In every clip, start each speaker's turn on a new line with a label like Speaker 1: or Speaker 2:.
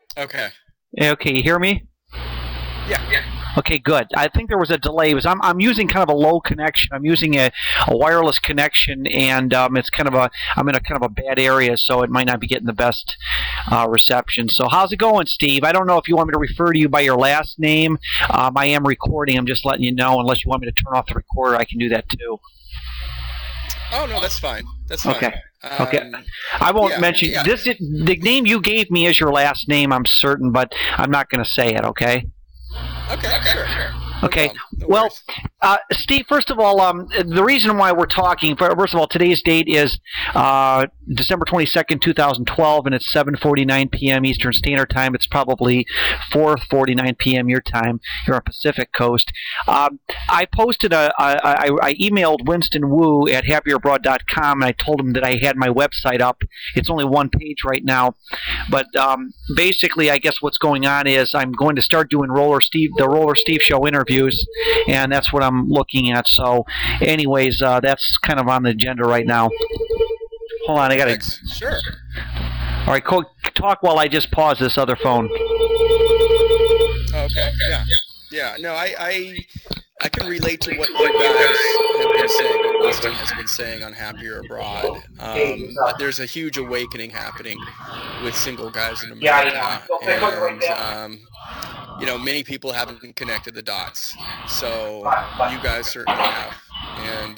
Speaker 1: Okay.
Speaker 2: Okay, you hear me?
Speaker 1: Yeah.
Speaker 2: Okay, good. I think there was a delay. I'm using kind of a low connection. I'm using a wireless connection, and it's kind of I'm in a kind of a bad area, so it might not be getting the best reception. So how's it going, Steve? I don't know if you want me to refer to you by your last name. I am recording. I'm just letting you know. Unless you want me to turn off the recorder, I can do that too.
Speaker 1: Oh no, that's fine. That's fine.
Speaker 2: Okay. Okay. I won't mention this. The name you gave me is your last name, I'm certain, but I'm not going to say it. Okay.
Speaker 1: Okay. Sure.
Speaker 2: Okay.
Speaker 1: No
Speaker 2: Well,
Speaker 1: worries.
Speaker 2: Steve, first of all, the reason why we're talking, first of all, today's date is December 22nd, 2012, and it's 7:49 p.m. Eastern Standard Time. It's probably 4:49 p.m. your time here on Pacific Coast. I posted I emailed Winston Wu at happyerabroad.com, and I told him that I had my website up. It's only one page right now, but basically, I guess what's going on is I'm going to start doing the Roller Steve Show interviews, and that's what I'm looking at. So, anyways, that's kind of on the agenda right now. Hold on, I got to.
Speaker 1: Sure.
Speaker 2: All right, talk while I just pause this other phone.
Speaker 1: Okay. Yeah. No, I can relate to what you guys have been saying, what Winston has been saying on Happier Abroad. There's a huge awakening happening with single guys in America, and many people haven't connected the dots. So you guys certainly have, and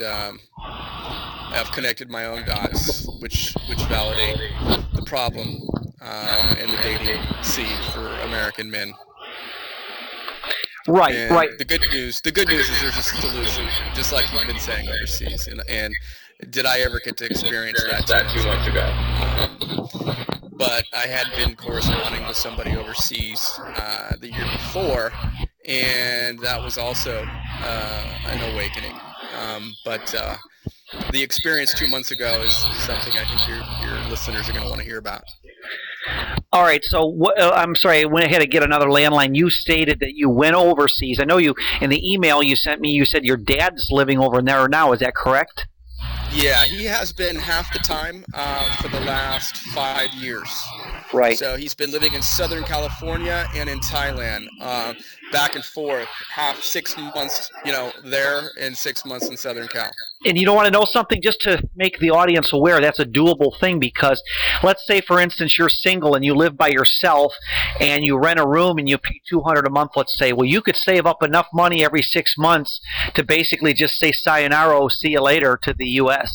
Speaker 1: I've connected my own dots, which validate the problem in the dating scene for American men.
Speaker 2: Right,
Speaker 1: and
Speaker 2: right.
Speaker 1: The good news is there's a solution, just like you've been saying overseas. And did I ever get to experience that 2 months ago? But I had been corresponding with somebody overseas the year before, and that was also an awakening. But the experience 2 months ago is something I think your listeners are going to want to hear about.
Speaker 2: All right, so I'm sorry, I went ahead to get another landline. You stated that you went overseas. I know you, in the email you sent me, you said your dad's living over there now. Is that correct?
Speaker 1: Yeah, he has been half the time for the last 5 years.
Speaker 2: Right.
Speaker 1: So he's been living in Southern California and in Thailand, back and forth, 6 months, there, and 6 months in Southern Cal.
Speaker 2: And you don't want to know something, just to make the audience aware, that's a doable thing, because let's say, for instance, you're single and you live by yourself and you rent a room and you pay $200 a month, let's say. Well, you could save up enough money every 6 months to basically just say sayonara, see you later to the U.S.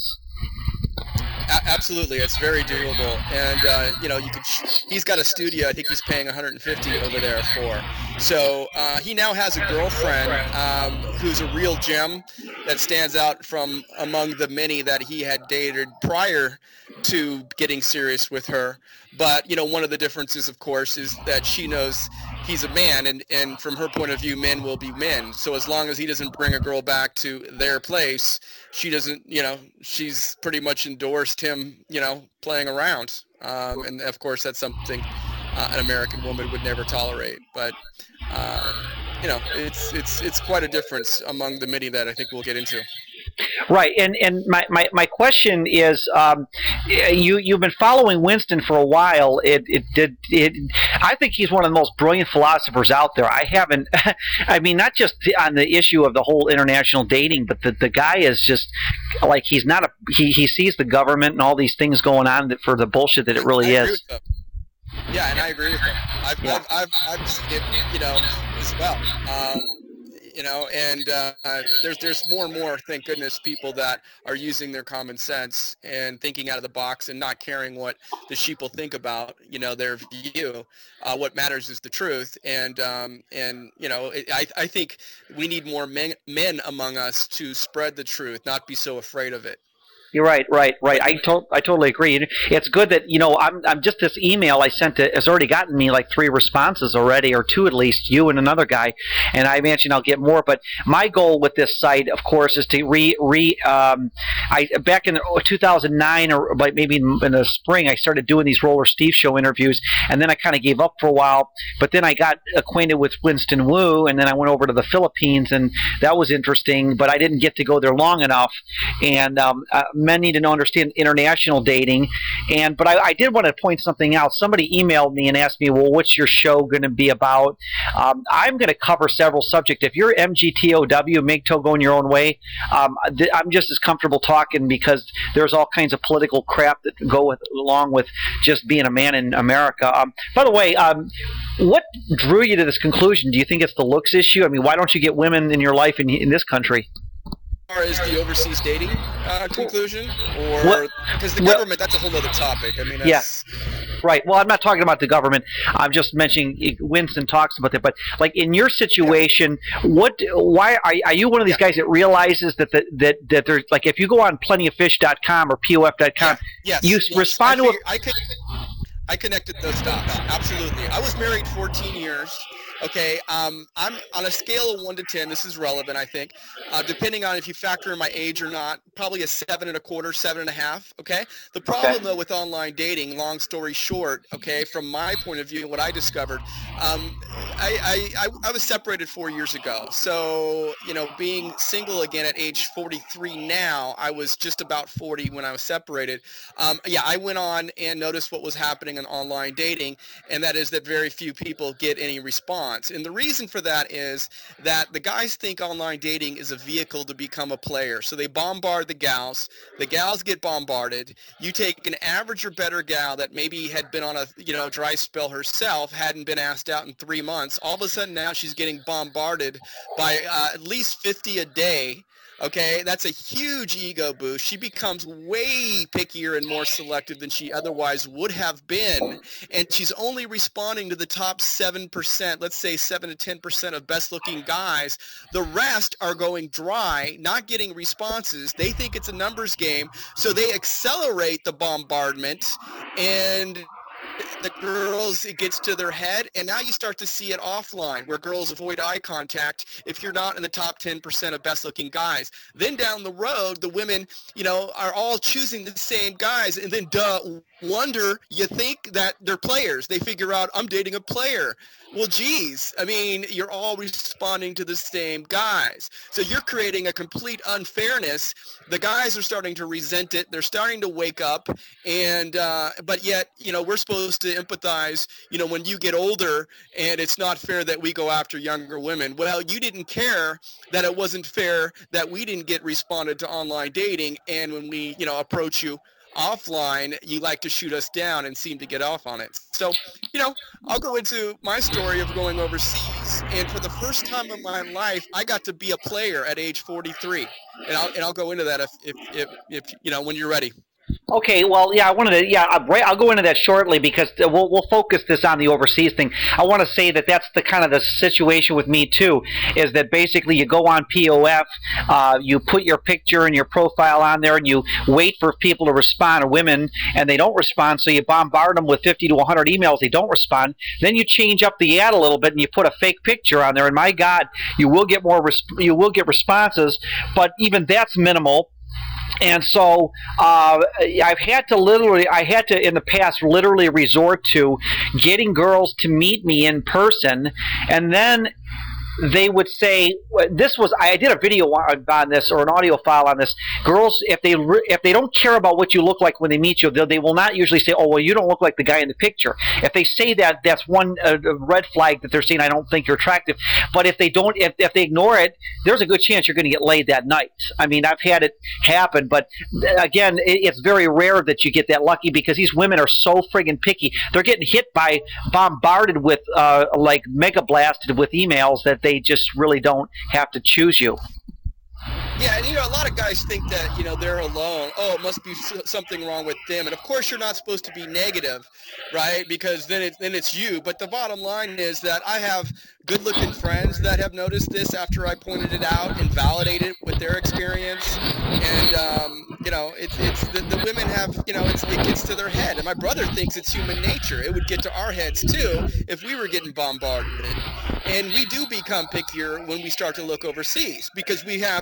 Speaker 1: Absolutely, it's very doable, and he's got a studio. I think he's paying $150 over there for. So he now has a girlfriend who's a real gem that stands out from among the many that he had dated prior to getting serious with her. But one of the differences, of course, is that she knows he's a man, and from her point of view, men will be men. So as long as he doesn't bring a girl back to their place, she doesn't, she's pretty much endorsed him, playing around. And of course, that's something an American woman would never tolerate. But, it's quite a difference among the many that I think we'll get into.
Speaker 2: Right, and my question is, you've been following Winston for a while. I think he's one of the most brilliant philosophers out there. I haven't, I mean, not just on the issue of the whole international dating, but the guy is just like, he's not he sees the government and all these things going on for the bullshit that it really is.
Speaker 1: Yeah, and I agree with him. I've seen it, as well. There's more and more, thank goodness, people that are using their common sense and thinking out of the box and not caring what the sheep will think about, their view. What matters is the truth. I think we need more men among us to spread the truth, not be so afraid of it.
Speaker 2: You're right. I totally agree. It's good that I'm just, this email I sent has already gotten me like 3 responses already, or 2 at least, you and another guy, and I mentioned I'll get more. But my goal with this site, of course, is to back in 2009 or like maybe in the spring, I started doing these Roller Steve Show interviews, and then I kind of gave up for a while. But then I got acquainted with Winston Wu, and then I went over to the Philippines, and that was interesting. But I didn't get to go there long enough, and men need to know, understand international dating. But I did want to point something out. Somebody emailed me and asked me, well, what's your show going to be about? I'm going to cover several subjects. If you're MGTOW, MGTOW, going your own way, I'm just as comfortable talking, because there's all kinds of political crap that go along with just being a man in America. By the way, what drew you to this conclusion? Do you think it's the looks issue? I mean, why don't you get women in your life in this country?
Speaker 1: As far as the overseas dating conclusion, or because the government, that's a whole other topic. I mean, that's,
Speaker 2: right. Well, I'm not talking about the government. I'm just mentioning, Winston talks about it. But like in your situation, why are you one of these guys that realizes that there's, like, if you go on plentyoffish.com or POF.com, you respond to
Speaker 1: I connected those dots. Absolutely. I was married 14 years. Okay. I'm on a scale of 1 to 10. This is relevant, I think. Depending on if you factor in my age or not, probably a 7.25, 7.5. Okay. The problem though with online dating, long story short, okay, from my point of view, what I discovered, I was separated 4 years ago. So, being single again at age 43 now, I was just about 40 when I was separated. I went on and noticed what was happening in online dating, and that is that very few people get any response. And the reason for that is that the guys think online dating is a vehicle to become a player. So they bombard the gals get bombarded. You take an average or better gal that maybe had been on a dry spell herself, hadn't been asked out in 3 months. All of a sudden now she's getting bombarded by at least 50 a day. Okay, that's a huge ego boost. She becomes way pickier and more selective than she otherwise would have been, and she's only responding to the top 7%, let's say 7 to 10% of best-looking guys. The rest are going dry, not getting responses. They think it's a numbers game, so they accelerate the bombardment, and the girls, it gets to their head, and now you start to see it offline, where girls avoid eye contact if you're not in the top 10% of best-looking guys. Then down the road, the women, are all choosing the same guys, and then wonder, you think that they're players. They figure out, I'm dating a player. Well, geez, I mean, you're all responding to the same guys. So you're creating a complete unfairness. The guys are starting to resent it. They're starting to wake up, and but yet, we're supposed to empathize, when you get older, and it's not fair that we go after younger women. Well, you didn't care that it wasn't fair that we didn't get responded to online dating, and when we, approach you offline, you like to shoot us down and seem to get off on it. So, I'll go into my story of going overseas, and for the first time in my life, I got to be a player at age 43, and I'll go into that if when you're ready.
Speaker 2: Okay, well, yeah, I'll go into that shortly, because we'll focus this on the overseas thing. I want to say that that's the kind of the situation with me too, is that basically you go on POF, you put your picture and your profile on there, and you wait for people to respond, or women, and they don't respond, so you bombard them with 50 to 100 emails, they don't respond. Then you change up the ad a little bit and you put a fake picture on there, and my God, you will get responses, but even that's minimal. And so I had to in the past literally resort to getting girls to meet me in person, and then they would say, I did a video on this, or an audio file on this. Girls, if they don't care about what you look like when they meet you, they will not usually say, oh, well, you don't look like the guy in the picture. If they say that, that's one red flag that they're saying, I don't think you're attractive. But if they don't, if they ignore it, there's a good chance you're going to get laid that night. I mean, I've had it happen, but again, it's very rare that you get that lucky, because these women are so friggin' picky. They're getting bombarded with, like mega blasted with emails, that they just really don't have to choose you.
Speaker 1: Yeah, and a lot of guys think that, they're alone. Oh, it must be something wrong with them. And of course you're not supposed to be negative, right? Because then it's you. But the bottom line is that I have good-looking friends that have noticed this after I pointed it out and validated it with their experience. And, it's the women have, it gets to their head. And my brother thinks it's human nature. It would get to our heads too if we were getting bombarded. And we do become pickier when we start to look overseas, because we have, it's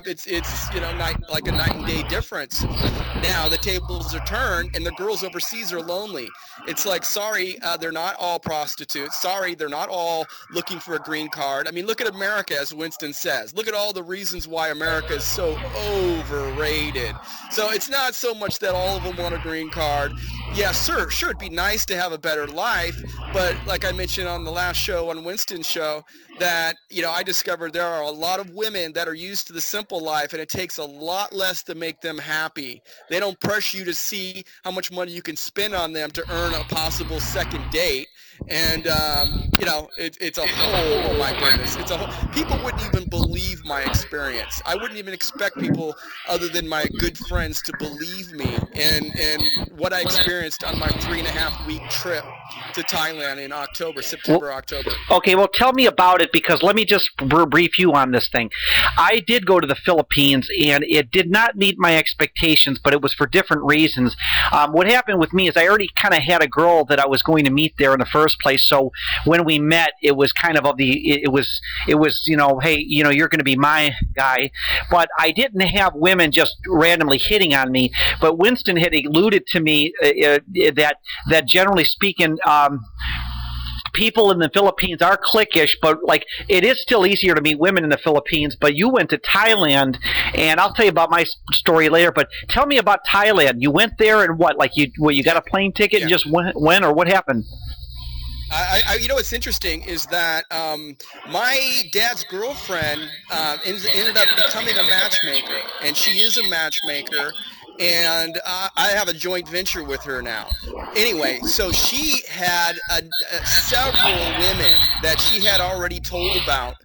Speaker 1: It's like a night and day difference. Now the tables are turned, and the girls overseas are lonely. It's like, sorry, they're not all prostitutes. Sorry, they're not all looking for a green card. I mean, look at America, as Winston says. Look at all the reasons why America is so overrated. So it's not so much that all of them want a green card. Yeah, sure, it'd be nice to have a better life, but like I mentioned on the last show, on Winston's show, that, I discovered there are a lot of women that are used to the simple life, and it takes a lot less to make them happy. They don't pressure you to see how much money you can spend on them to earn a possible second date. And, it's a whole, oh my goodness, people wouldn't even believe my experience. I wouldn't even expect people other than my good friends to believe me and what I experienced on my 3.5-week trip to Thailand in October.
Speaker 2: Okay, well, tell me about it, because let me just brief you on this thing. I did go to the Philippines, and it did not meet my expectations, but it was for different reasons. What happened with me is I already kind of had a girl that I was going to meet there in the first place, so when we met, it was kind of it was hey, you're going to be my guy. But I didn't have women just randomly hitting on me, but Winston had alluded to me that generally speaking, people in the Philippines are cliquish, but like it is still easier to meet women in the Philippines. But you went to Thailand, and I'll tell you about my story later. But tell me about Thailand. You went there, and what? Like you got a plane ticket and just went, or what happened?
Speaker 1: What's interesting is that my dad's girlfriend ended up becoming a matchmaker, and she is a matchmaker, and I have a joint venture with her now. Anyway, so she had several women that she had already told about,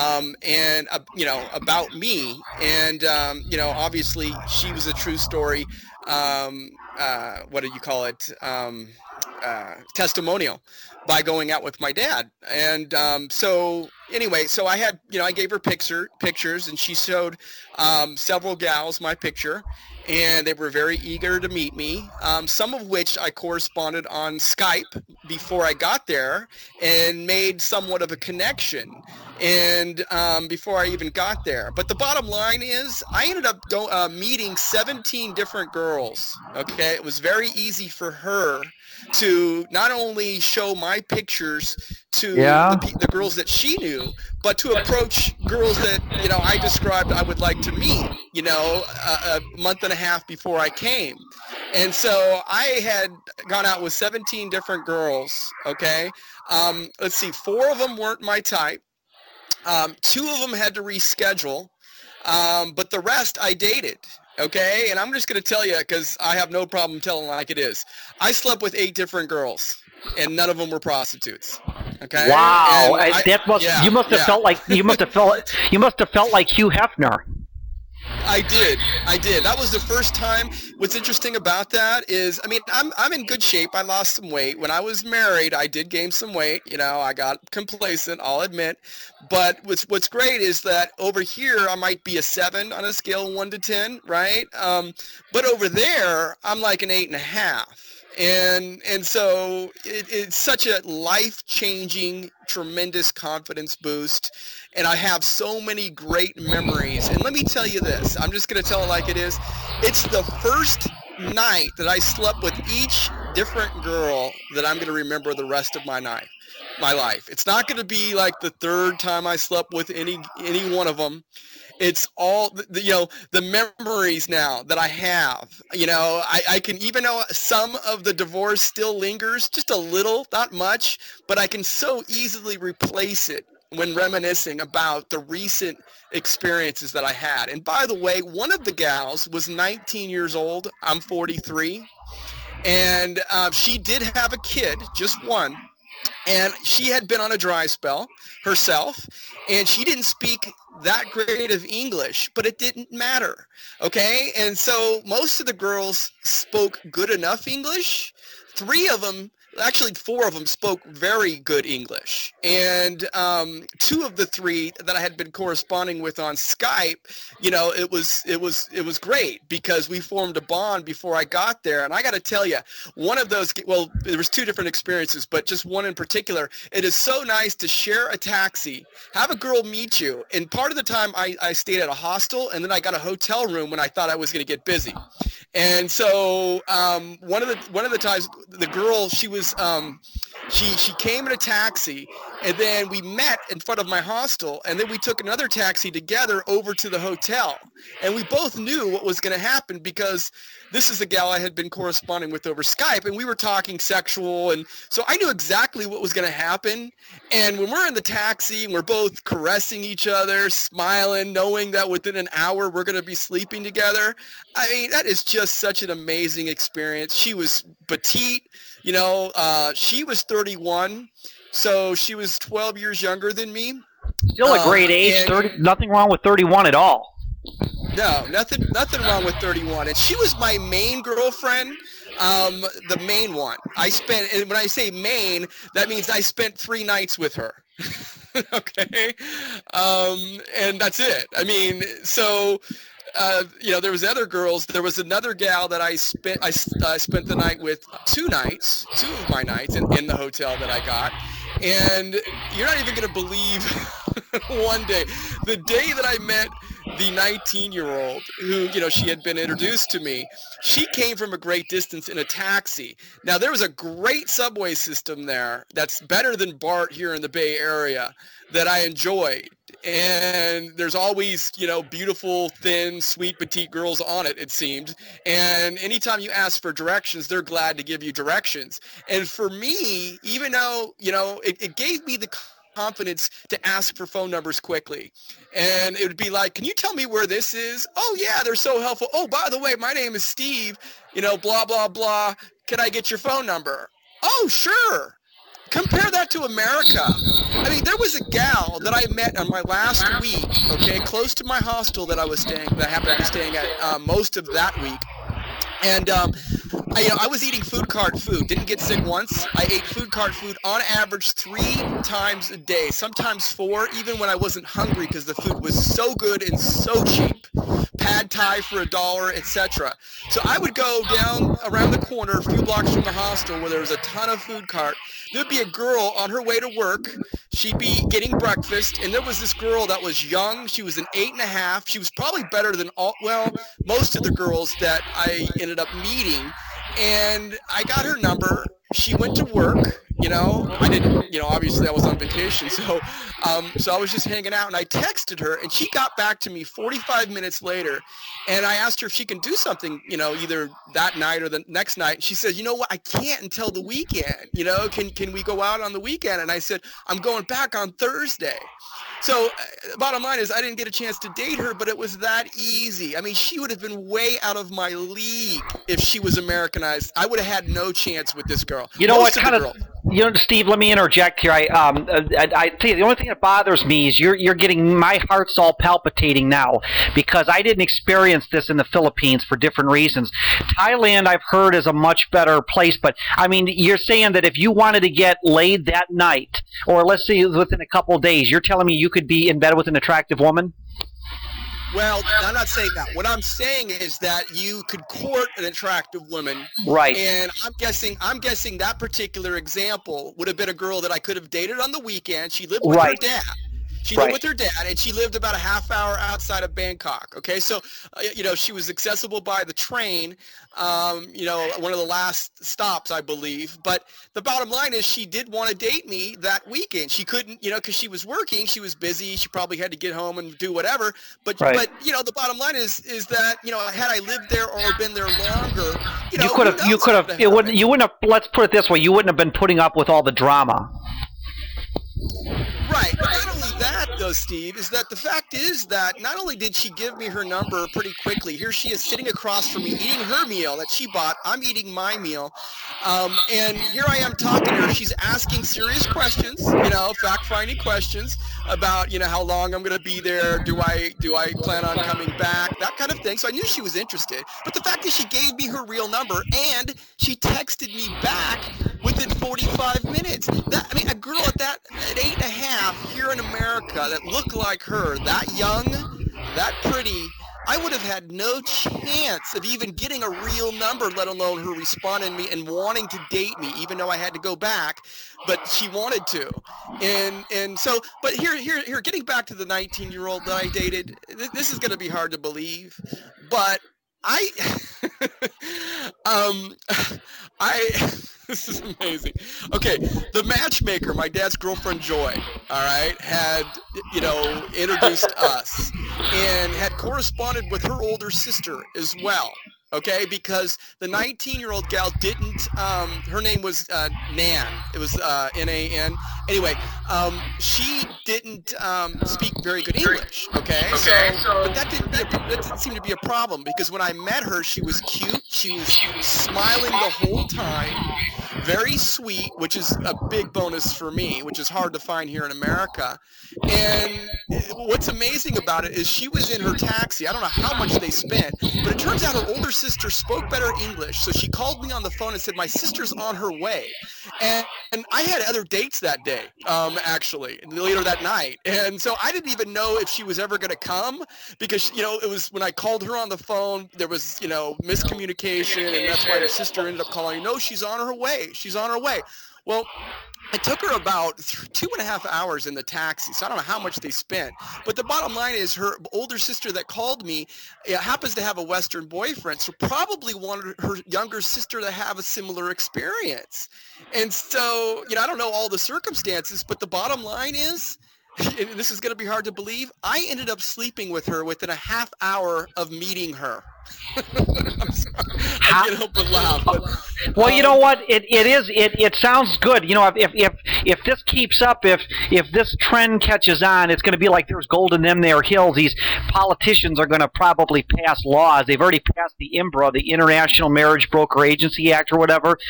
Speaker 1: about me, and obviously she was a true story. What do you call it? Testimonial by going out with my dad. And so I had, I gave her pictures, and she showed several gals my picture, and they were very eager to meet me, some of which I corresponded on Skype before I got there and made somewhat of a connection, and before I even got there. But the bottom line is I ended up meeting 17 different girls. Okay, it was very easy for her to not only show my pictures to the girls that she knew, but to approach girls that, I described I would like to meet, a month and a half before I came. And so I had gone out with 17 different girls, okay? Let's see, 4 of them weren't my type. 2 of them had to reschedule, but the rest I dated. Okay, and I'm just going to tell you, because I have no problem telling like it is. I slept with 8 different girls, and none of them were prostitutes. Okay.
Speaker 2: Wow, you must have felt like Hugh Hefner.
Speaker 1: I did. That was the first time. What's interesting about that is, I'm in good shape. I lost some weight. When I was married, I did gain some weight. I got complacent, I'll admit. But what's great is that over here, I might be a 7 on a scale of 1 to 10, right? But over there, I'm like an 8.5. And so it's such a life-changing, tremendous confidence boost. And I have so many great memories. And let me tell you this. I'm just going to tell it like it is. It's the first night that I slept with each different girl that I'm going to remember the rest of my life. It's not going to be like the third time I slept with any one of them. It's all the memories now that I have. I can, even though some of the divorce still lingers, just a little, not much, but I can so easily replace it when reminiscing about the recent experiences that I had. And by the way, one of the gals was 19 years old. I'm 43. And she did have a kid, just one. And she had been on a dry spell herself, and she didn't speak that great of English, but it didn't matter, okay? And so most of the girls spoke good enough English. 3 of them actually 4 of them spoke very good English. And 2 of the 3 that I had been corresponding with on Skype, it was great because we formed a bond before I got there. And I got to tell you, one of those, well, there was 2 different experiences, but just one in particular. It is so nice to share a taxi, have a girl meet you. And part of the time I stayed at a hostel, and then I got a hotel room when I thought I was going to get busy. And so one of the times, the girl, she was she came in a taxi, and then we met in front of my hostel, and then we took another taxi together over to the hotel. And we both knew what was going to happen because this is the gal I had been corresponding with over Skype, and we were talking sexual, and so I knew exactly what was going to happen. And when we're in the taxi and we're both caressing each other, smiling, knowing that within an hour we're going to be sleeping together, I mean, that is just such an amazing experience. She was petite, she was 31, so she was 12 years younger than me.
Speaker 2: Still a great age. 30, nothing wrong with 31 at all.
Speaker 1: No, nothing wrong with 31. And she was my main girlfriend, the main one. And when I say main, that means I spent 3 nights with her. Okay? And that's it. I mean, so, there was other girls. There was another gal that I spent the night with 2 of my nights in the hotel that I got. And you're not even going to believe one day, the day that I met the 19-year-old who, she had been introduced to me, she came from a great distance in a taxi. Now, there was a great subway system there that's better than BART here in the Bay Area that I enjoyed. And there's always, beautiful, thin, sweet, petite girls on it seemed. And anytime you ask for directions, they're glad to give you directions. And for me, even though, it gave me the confidence to ask for phone numbers quickly. And it would be like, can you tell me where this is? Oh, yeah, they're so helpful. Oh, by the way, my name is Steve, blah, blah, blah. Can I get your phone number? Oh, sure. Compare that to America. I mean, there was a gal that I met on my last week, okay, close to my hostel that I happened to be staying at most of that week. And I was eating food cart food. Didn't get sick once. I ate food cart food on average 3 times a day, sometimes 4, even when I wasn't hungry because the food was so good and so cheap. Pad Thai for $1, etc. So I would go down around the corner, a few blocks from the hostel, where there was a ton of food cart. There'd be a girl on her way to work. She'd be getting breakfast, and there was this girl that was young. She was an 8.5. She was probably better than most of the girls that I ended up meeting. And I got her number. She went to work. I didn't, obviously I was on vacation. So I was just hanging out, and I texted her, and she got back to me 45 minutes later. And I asked her if she can do something, either that night or the next night. And she said, you know what, I can't until the weekend. Can we go out on the weekend? And I said, I'm going back on Thursday. So bottom line is I didn't get a chance to date her, but it was that easy. I mean, she would have been way out of my league if she was Americanized. I would have had no chance with this girl.
Speaker 2: Steve, let me interject here. I tell you, the only thing that bothers me is you're getting my heart's all palpitating now because I didn't experience this in the Philippines for different reasons. Thailand, I've heard, is a much better place, but I mean, you're saying that if you wanted to get laid that night, or let's say within a couple of days, you're telling me you could be in bed with an attractive woman?
Speaker 1: Well, I'm not saying that. What I'm saying is that you could court an attractive woman.
Speaker 2: Right.
Speaker 1: And I'm guessing that particular example would have been a girl that I could have dated on the weekend. She lived with her dad. She lived with her dad, and she lived about a half hour outside of Bangkok. Okay, so, she was accessible by the train, one of the last stops, I believe. But the bottom line is she did want to date me that weekend. She couldn't, because she was working. She was busy. She probably had to get home and do whatever. But the bottom line is that, had I lived there or been there longer, you could have. You wouldn't have. Let's put it this way: you wouldn't have been putting up with all the drama. Right, but not only that, though, though, Steve, is that the fact is that not only did she give me her number pretty quickly, here she is sitting across from me eating her meal that she bought. I'm eating my meal. And here I am talking to her. She's asking serious questions, fact-finding questions about, how long I'm going to be there. Do I plan on coming back? That kind of thing. So I knew she was interested. But the fact is she gave me her real number and she texted me back within 45 minutes. A girl at 8.5 here in America that looked like her, that young, that pretty, I would have had no chance of even getting a real number, let alone her responding to me and wanting to date me, even though I had to go back. But she wanted to. And so, but here, getting back to the 19-year-old that I dated, this is going to be hard to believe, but this is amazing. Okay, the matchmaker, my dad's girlfriend Joy, all right, had, introduced us and had corresponded with her older sister as well. Okay, because the 19-year-old gal didn't, her name was Nan. It was Nan. Anyway, she didn't speak very good English. Okay, but that didn't seem to be a problem, because when I met her, she was cute. She was smiling the whole time, very sweet, which is a big bonus for me, which is hard to find here in America. And what's amazing about it is she was in her taxi. I don't know how much they spent, but it turns out her older sister spoke better English, so she called me on the phone and said, my sister's on her way. And I had other dates that day, actually, later that night. And so I didn't even know if she was ever going to come, because, it was when I called her on the phone, there was, miscommunication, and that's why her sister ended up calling. No, she's on her way. She's on her way. Well, it took her about 2.5 hours in the taxi, so I don't know how much they spent. But the bottom line is her older sister that called me happens to have a Western boyfriend, so probably wanted her younger sister to have a similar experience. And so, I don't know all the circumstances, but the bottom line is, and this is going to be hard to believe, I ended up sleeping with her within a half hour of meeting her. I'm sorry. I can't help but laugh. But,
Speaker 2: well, you know what? It sounds good. If this keeps up, if this trend catches on, it's going to be like there's gold in them there hills. These politicians are going to probably pass laws. They've already passed the IMBRA, the International Marriage Broker Agency Act or whatever.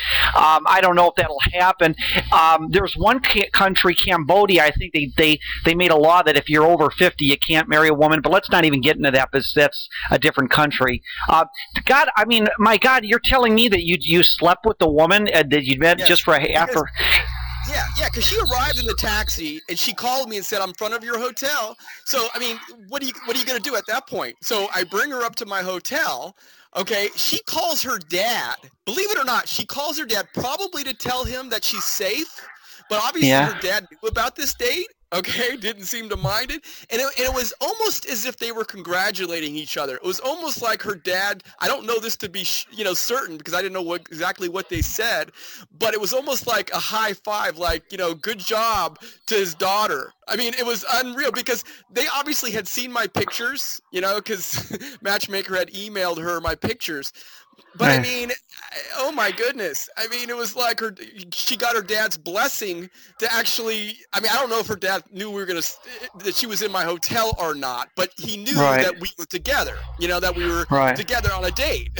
Speaker 2: I don't know if that'll happen. There's one country, Cambodia. I think they made a law that if you're over 50, you can't marry a woman. But let's not even get into that, because that's a different country. God, my God, you're telling me that you slept with the woman that you met just for after?
Speaker 1: Yeah, because she arrived in the taxi and she called me and said, I'm in front of your hotel. So, what are you going to do at that point? So I bring her up to my hotel. Okay, she calls her dad. Believe it or not, she calls her dad probably to tell him that she's safe. But obviously her dad knew about this date. Okay, didn't seem to mind it. And it was almost as if they were congratulating each other. It was almost like her dad, I don't know this to be, certain, because I didn't know exactly what they said, but it was almost like a high five, like, good job to his daughter. It was unreal, because they obviously had seen my pictures, because Matchmaker had emailed her my pictures. But oh my goodness. It was like she got her dad's blessing to actually, I don't know if her dad knew that she was in my hotel or not, but he knew that we were together, that we were together on a date.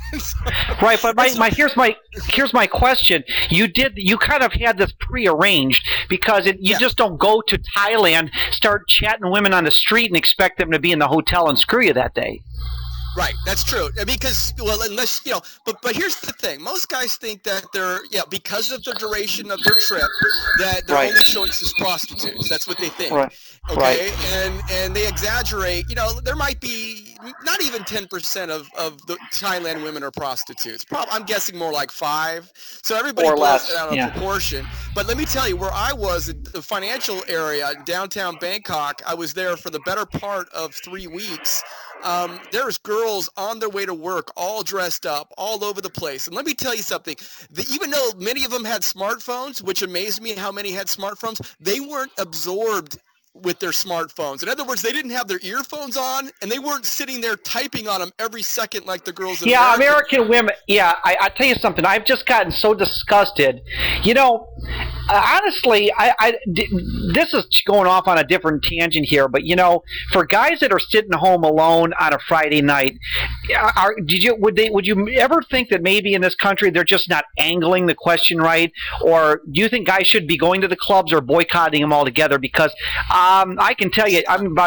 Speaker 2: Right, but here's my question. You kind of had this prearranged, because you just don't go to Thailand, start chatting women on the street and expect them to be in the hotel and screw you that day.
Speaker 1: Right, that's true. Because, unless, but here's the thing. Most guys think that because of the duration of their trip, that their only choice is prostitutes. That's what they think.
Speaker 2: Right.
Speaker 1: Okay, and they exaggerate. There might be not even 10% of the Thailand women are prostitutes. I'm guessing more like 5. So everybody blows it out of proportion. But let me tell you, where I was in the financial area, downtown Bangkok, I was there for the better part of 3 weeks. There's girls on their way to work, all dressed up, all over the place. And let me tell you something. Even though many of them had smartphones, which amazed me how many had smartphones, they weren't absorbed with their smartphones. In other words, they didn't have their earphones on, and they weren't sitting there typing on them every second like the girls in America.
Speaker 2: American women. I tell you something. I've just gotten so disgusted. Honestly, this is going off on a different tangent here, but for guys that are sitting home alone on a Friday night, would you ever think that maybe in this country they're just not angling the question right, or do you think guys should be going to the clubs or boycotting them altogether? Because I can tell you,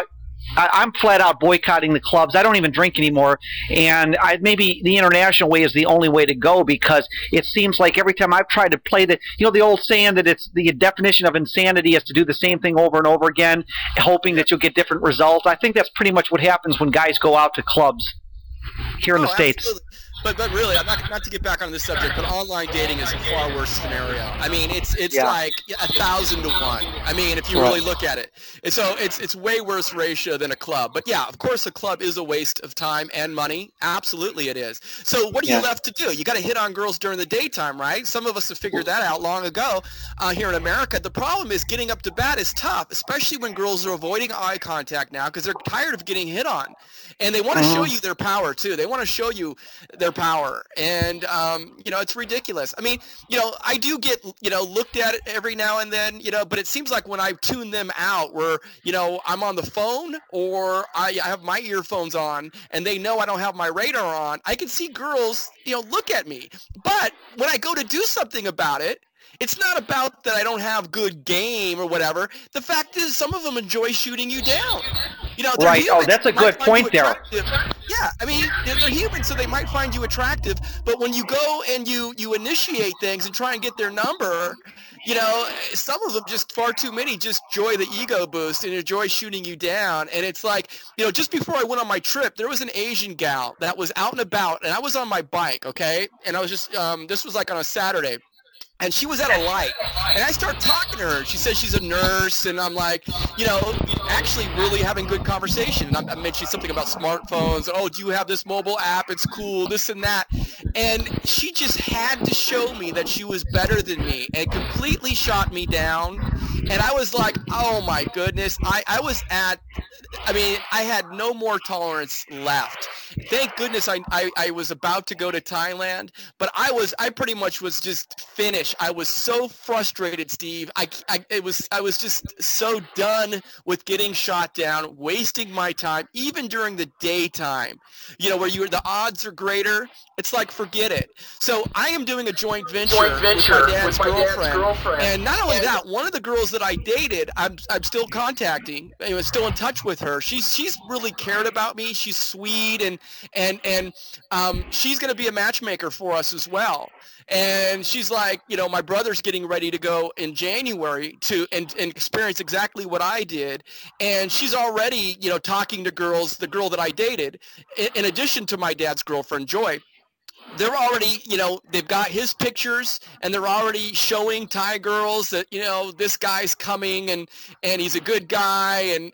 Speaker 2: I'm flat out boycotting the clubs. I don't even drink anymore, and maybe the international way is the only way to go, because it seems like every time I've tried to play the old saying that it's the definition of insanity is to do the same thing over and over again, hoping that you'll get different results. I think that's pretty much what happens when guys go out to clubs here in the States.
Speaker 1: Absolutely. But really, I'm not to get back on this subject, but online dating is a far worse scenario. I mean, it's like 1,000 to 1. I mean, if you really look at it, and so it's way worse ratio than a club. But yeah, of course, a club is a waste of time and money. Absolutely, it is. So what are you left to do? You got to hit on girls during the daytime, right? Some of us have figured that out long ago here in America. The problem is getting up to bat is tough, especially when girls are avoiding eye contact now because they're tired of getting hit on, and they want to show you their power too. They want to show you their power, and it's ridiculous. I mean, I do get looked at it every now and then, but it seems like when I tune them out, where I'm on the phone or I have my earphones on and they know I don't have my radar on, I can see girls look at me. But when I go to do something about it, it's not about that I don't have good game or whatever. The fact is, some of them enjoy shooting you down.
Speaker 2: Right. Oh, that's a good point there.
Speaker 1: Yeah, I mean, they're human, so they might find you attractive. But when you go and you initiate things and try and get their number, some of them, just far too many, just enjoy the ego boost and enjoy shooting you down. And it's like, just before I went on my trip, there was an Asian gal that was out and about, and I was on my bike, okay? And I was just, this was like on a Saturday. And she was at a light, and I start talking to her. She says she's a nurse, and I'm like, actually really having good conversation. And I mentioned something about smartphones. Oh, do you have this mobile app? It's cool, this and that. And she just had to show me that she was better than me and completely shot me down. And I was like, oh my goodness. I had no more tolerance left. Thank goodness I was about to go to Thailand, but I pretty much was just finished. I was so frustrated, Steve. I was just so done with getting shot down, wasting my time, even during the daytime, where the odds are greater. It's like, forget it. So I am doing a joint venture with my dad's girlfriend. And not only that, one of the girls that I dated, I'm still contacting. I'm still in touch with her. She's really cared about me. She's sweet, and she's going to be a matchmaker for us as well. And she's like, my brother's getting ready to go in January and experience exactly what I did. And she's already, talking to girls, the girl that I dated, in addition to my dad's girlfriend, Joy. They're already, they've got his pictures, and they're already showing Thai girls that, this guy's coming and he's a good guy, and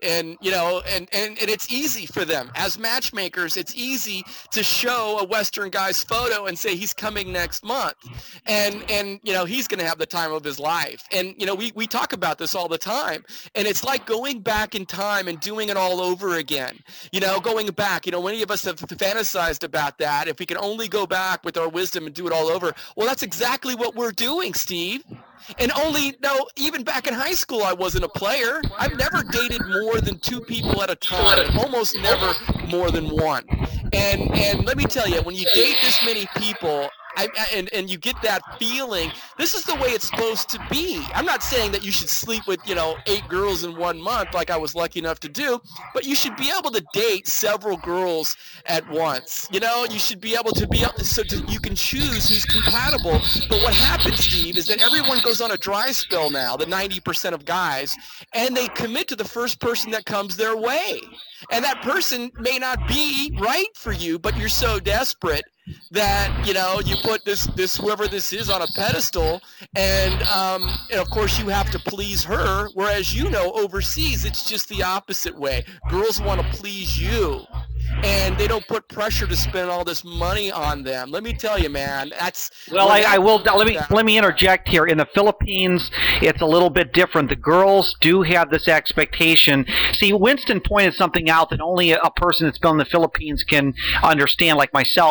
Speaker 1: it's easy for them. As matchmakers, it's easy to show a Western guy's photo and say he's coming next month, and he's going to have the time of his life. And, we talk about this all the time, and it's like going back in time and doing it all over again. Going back, many of us have fantasized about that. If we can only go back with our wisdom and do it all over. Well, that's exactly what we're doing, Steve. And even back in high school, I wasn't a player. I've never dated more than 2 people at a time, almost never more than 1. And let me tell you, when you date this many people, and you get that feeling, this is the way it's supposed to be. I'm not saying that you should sleep with 8 girls in 1 month like I was lucky enough to do, but you should be able to date several girls at once. You should be able to you can choose who's compatible. But what happens, Steve, is that everyone goes on a dry spell now, the 90% of guys, and they commit to the first person that comes their way. And that person may not be right for you, but you're so desperate that you put this whoever this is on a pedestal, and of course you have to please her, whereas overseas it's just the opposite way. Girls want to please you, and they don't put pressure to spend all this money on them. Let me tell you, man, that's
Speaker 2: I will let me interject here. In the Philippines, it's a little bit different. The girls do have this expectation. See, Winston pointed something out that only a person that's been in the Philippines can understand, like myself, is that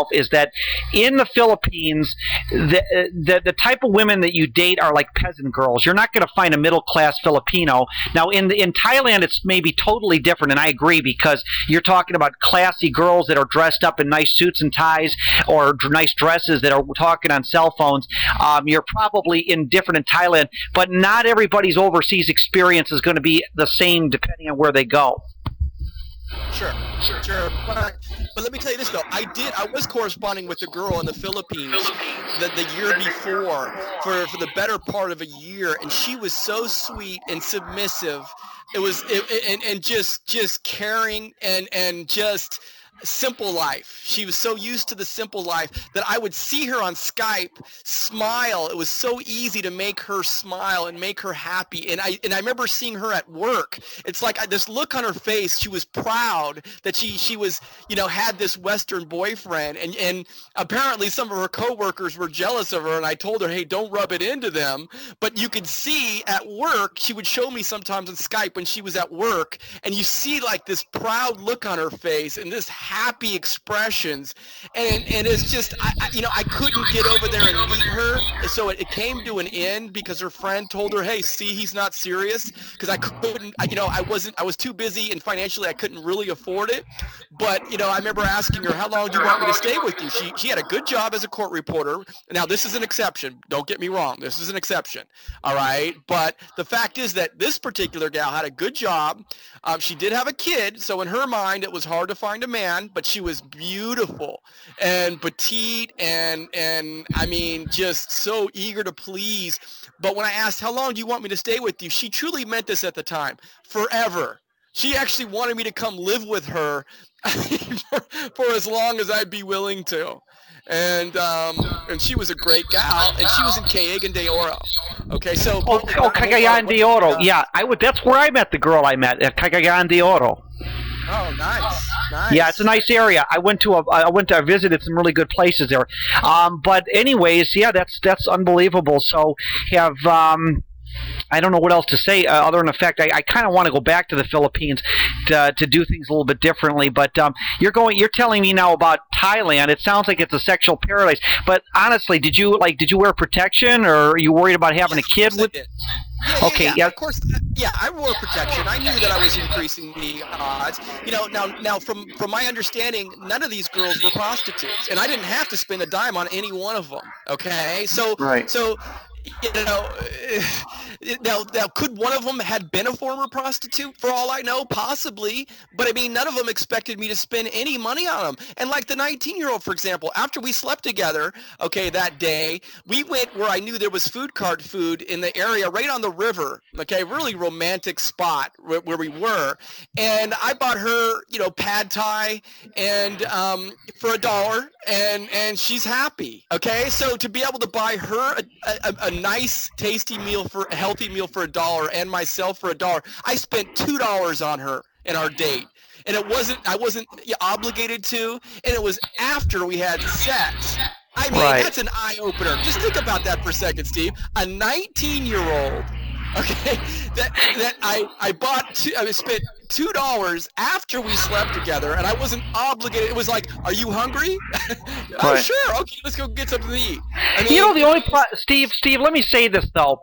Speaker 2: that in the Philippines, the type of women that you date are like peasant girls. You're not going to find a middle-class Filipino. Now, in Thailand, it's maybe totally different, and I agree, because you're talking about classy girls that are dressed up in nice suits and ties or nice dresses that are talking on cell phones. You're probably indifferent in Thailand, but not everybody's overseas experience is going to be the same depending on where they go.
Speaker 1: Sure. But let me tell you this, though. I was corresponding with a girl in the Philippines the year before for the better part of a year, and she was so sweet and submissive. And just caring and just simple life. She was so used to the simple life that I would see her on Skype smile. It was so easy to make her smile and make her happy. And I remember seeing her at work. It's like this look on her face. She was proud that she was, had this Western boyfriend. And apparently some of her coworkers were jealous of her. And I told her, hey, don't rub it into them. But you could see at work, she would show me sometimes on Skype when she was at work. And you see like this proud look on her face and this happy expressions, and it's just I couldn't get over there and meet her, so it came to an end because her friend told her, hey, see, he's not serious, because I couldn't, I was too busy and financially I couldn't really afford it. But I remember asking her, how long do you want me to stay with you? She had a good job as a court reporter. Now this is an exception, don't get me wrong, this is an exception, all right, but the fact is that this particular gal had a good job. She did have a kid, so in her mind it was hard to find a man, but she was beautiful and petite and I mean just so eager to please. But when I asked, how long do you want me to stay with you, she truly meant this at the time, forever. She actually wanted me to come live with her for as long as I'd be willing to. And she was a great gal, and she was in Cagayan de Oro. Okay, so
Speaker 2: Cagayan de Oro, yeah, that's where I met the girl I met at Cagayan de Oro.
Speaker 1: Oh, nice.
Speaker 2: Yeah, it's a nice area. I visited some really good places there. But anyways, yeah, that's unbelievable. So I don't know what else to say other than the fact I kind of want to go back to the Philippines to do things a little bit differently. But you're telling me now about Thailand. It sounds like it's a sexual paradise. But honestly, did you wear protection, or are you worried about having a kid with? Okay, yeah.
Speaker 1: Of course, yeah, I wore protection. I knew that I was increasing the odds. Now from my understanding, none of these girls were prostitutes, and I didn't have to spend a dime on any one of them. Okay, so
Speaker 2: right.
Speaker 1: So. Now, could one of them had been a former prostitute? For all I know, possibly. But I mean, none of them expected me to spend any money on them. And like the 19-year-old, for example, after we slept together, okay, that day, we went where I knew there was food cart food in the area right on the river. Okay, really romantic spot where we were. And I bought her, pad thai and for $1, and she's happy. Okay, so to be able to buy her a nice, tasty meal a healthy meal for $1 and myself for $1, I spent $2 on her in our date. And I wasn't obligated to, and it was after we had sex. I mean, right. That's an eye-opener. Just think about that for a second, Steve. A 19-year-old, okay, that I spent $2 after we slept together, and I wasn't obligated. It was like, are you hungry? Oh,
Speaker 2: right.
Speaker 1: Sure. Okay, let's go get something to eat. I mean,
Speaker 2: the only Steve, let me say this though.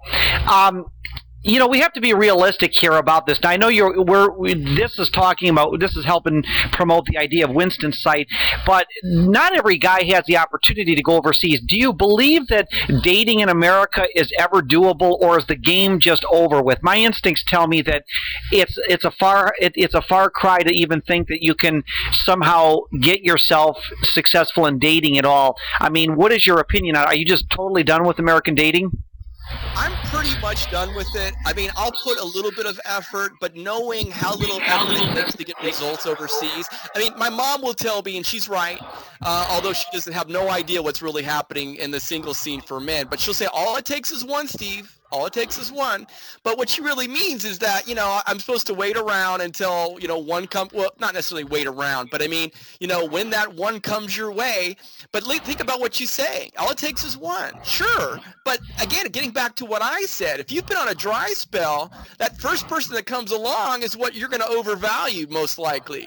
Speaker 2: We have to be realistic here about this. Now, I know this is helping promote the idea of Winston's site, but not every guy has the opportunity to go overseas. Do you believe that dating in America is ever doable, or is the game just over with? My instincts tell me that it's a far cry to even think that you can somehow get yourself successful in dating at all. I mean, what is your opinion? Are you just totally done with American dating?
Speaker 1: I'm pretty much done with it. I mean, I'll put a little bit of effort, but knowing how little effort it takes to get results overseas. I mean, my mom will tell me, and she's right, although she doesn't have no idea what's really happening in the single scene for men, but she'll say, all it takes is one, Steve. All it takes is one. But what she really means is that, I'm supposed to wait around until, one comes, well, not necessarily wait around, but I mean, when that one comes your way. But think about what she's saying. All it takes is one. Sure. But again, getting back to what I said, if you've been on a dry spell, that first person that comes along is what you're going to overvalue most likely.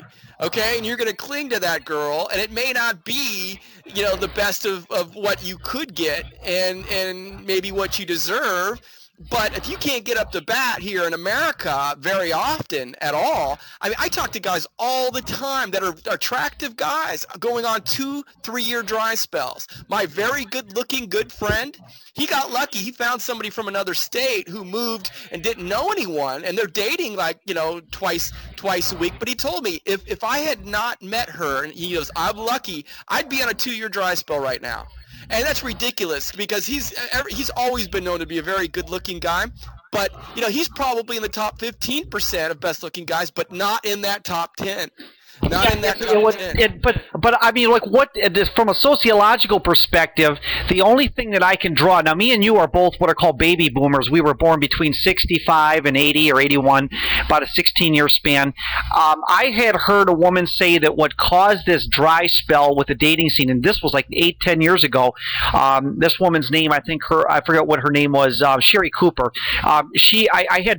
Speaker 1: okay, and you're going to cling to that girl, and it may not be, the best of what you could get and maybe what you deserve. But if you can't get up to bat here in America very often at all, I mean, I talk to guys all the time that are attractive guys going on 2-3 year dry spells. My very good-looking good friend, he got lucky. He found somebody from another state who moved and didn't know anyone, and they're dating like, twice a week. But he told me if I had not met her, and he goes, I'm lucky, I'd be on a 2-year dry spell right now. And that's ridiculous because he's always been known to be a very good-looking guy. But, he's probably in the top 15% of best-looking guys, but not in that top 10. Not in that top 10.
Speaker 2: But I mean, like, from a sociological perspective, the only thing that I can draw, now me and you are both what are called baby boomers. We were born between 65 and 80 or 81, about a 16-year span. I had heard a woman say that what caused this dry spell with the dating scene, and this was like 8-10 years ago, this woman's name, I forget what her name was, Sherry Cooper. I had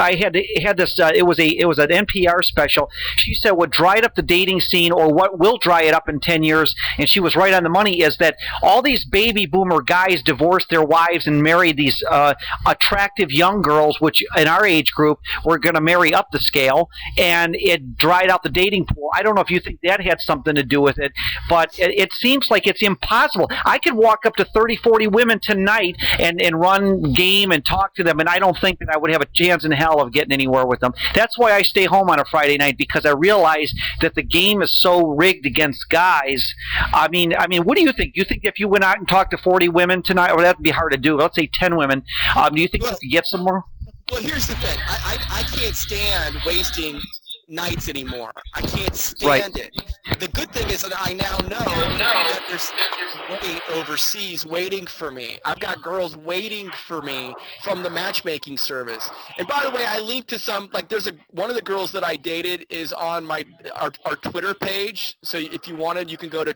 Speaker 2: this, it was an NPR special. She said what dried up the dating scene, or what will dry it up in 10 years, and she was right on the money, is that all these baby boomer guys divorced their wives and married these attractive young girls, which in our age group were going to marry up the scale, and it dried out the dating pool. I don't know if you think that had something to do with it, but it seems like it's impossible. I could walk up to 30-40 women tonight and run game and talk to them, and I don't think that I would have a chance in hell of getting anywhere with them. That's why I stay home on a Friday night, because I realize that the game is so rigged against guys. I mean, what do you think? Do you think if you went out and talked to 40 women tonight, or that'd be hard to do, let's say 10 women, do you think you could get some more?
Speaker 1: Well, here's the thing. I can't stand wasting nights anymore. I can't stand it. The good thing is that I now know that there's somebody overseas waiting for me. I've got girls waiting for me from the matchmaking service. And by the way, I linked to some, like one of the girls that I dated is on our Twitter page. So if you wanted, you can go to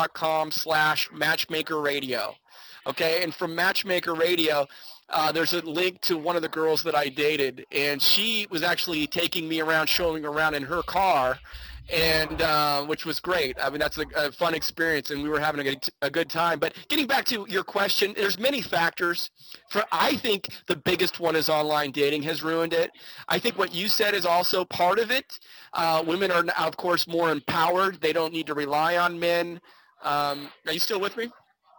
Speaker 1: twitter.com/matchmakerradio. Okay, and from Matchmaker Radio, there's a link to one of the girls that I dated, and she was actually taking me around, showing around in her car, and which was great. I mean, that's a fun experience, and we were having a good time. But getting back to your question, there's many factors. I think the biggest one is online dating has ruined it. I think what you said is also part of it. Women are, of course, more empowered. They don't need to rely on men. Are you still with me?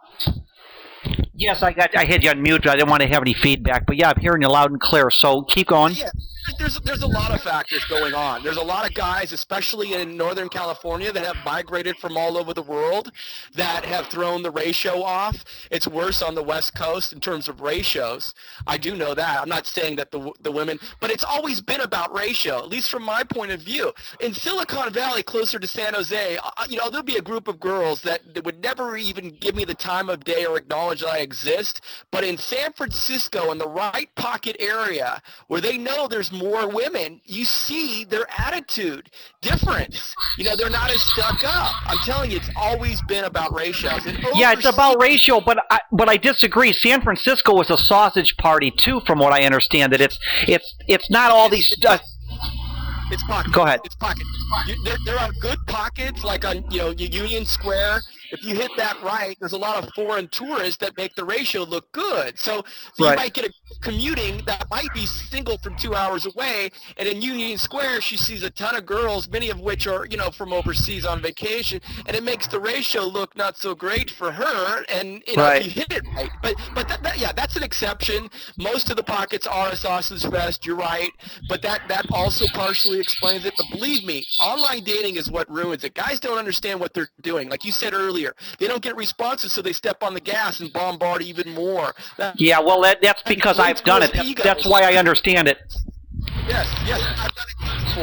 Speaker 2: Yes, I had you on mute. I didn't want to have any feedback, but yeah, I'm hearing you loud and clear. So keep going.
Speaker 1: Yeah, there's a lot of factors going on. There's a lot of guys, especially in Northern California, that have migrated from all over the world that have thrown the ratio off. It's worse on the West Coast in terms of ratios. I do know that. I'm not saying that the women, but it's always been about ratio, at least from my point of view. In Silicon Valley, closer to San Jose, there'll be a group of girls that would never even give me the time of day or acknowledge that I exist. But in San Francisco, in the right pocket area, where they know there's more women, you see their attitude difference. They're not as stuck up. I'm telling you, it's always been about ratios.
Speaker 2: Yeah, it's about ratio, but I disagree. San Francisco is a sausage party too, from what I understand. That it's not all these.
Speaker 1: It's pockets.
Speaker 2: Go ahead.
Speaker 1: It's pockets. There are good pockets, like on Union Square. If you hit that right, there's a lot of foreign tourists that make the ratio look good. So right. You might get a commuting that might be single from 2 hours away, and in Union Square she sees a ton of girls, many of which are from overseas on vacation, and it makes the ratio look not so great for her. And
Speaker 2: right.
Speaker 1: If you hit it right, but that's an exception. Most of the pockets are a sausage fest. You're right, but that also partially explains it. But believe me, online dating is what ruins it. Guys don't understand what they're doing. Like you said earlier, they don't get responses, so they step on the gas and bombard even more.
Speaker 2: Yeah, well, that's because I've done it. That's why I understand it.
Speaker 1: Yes, I've done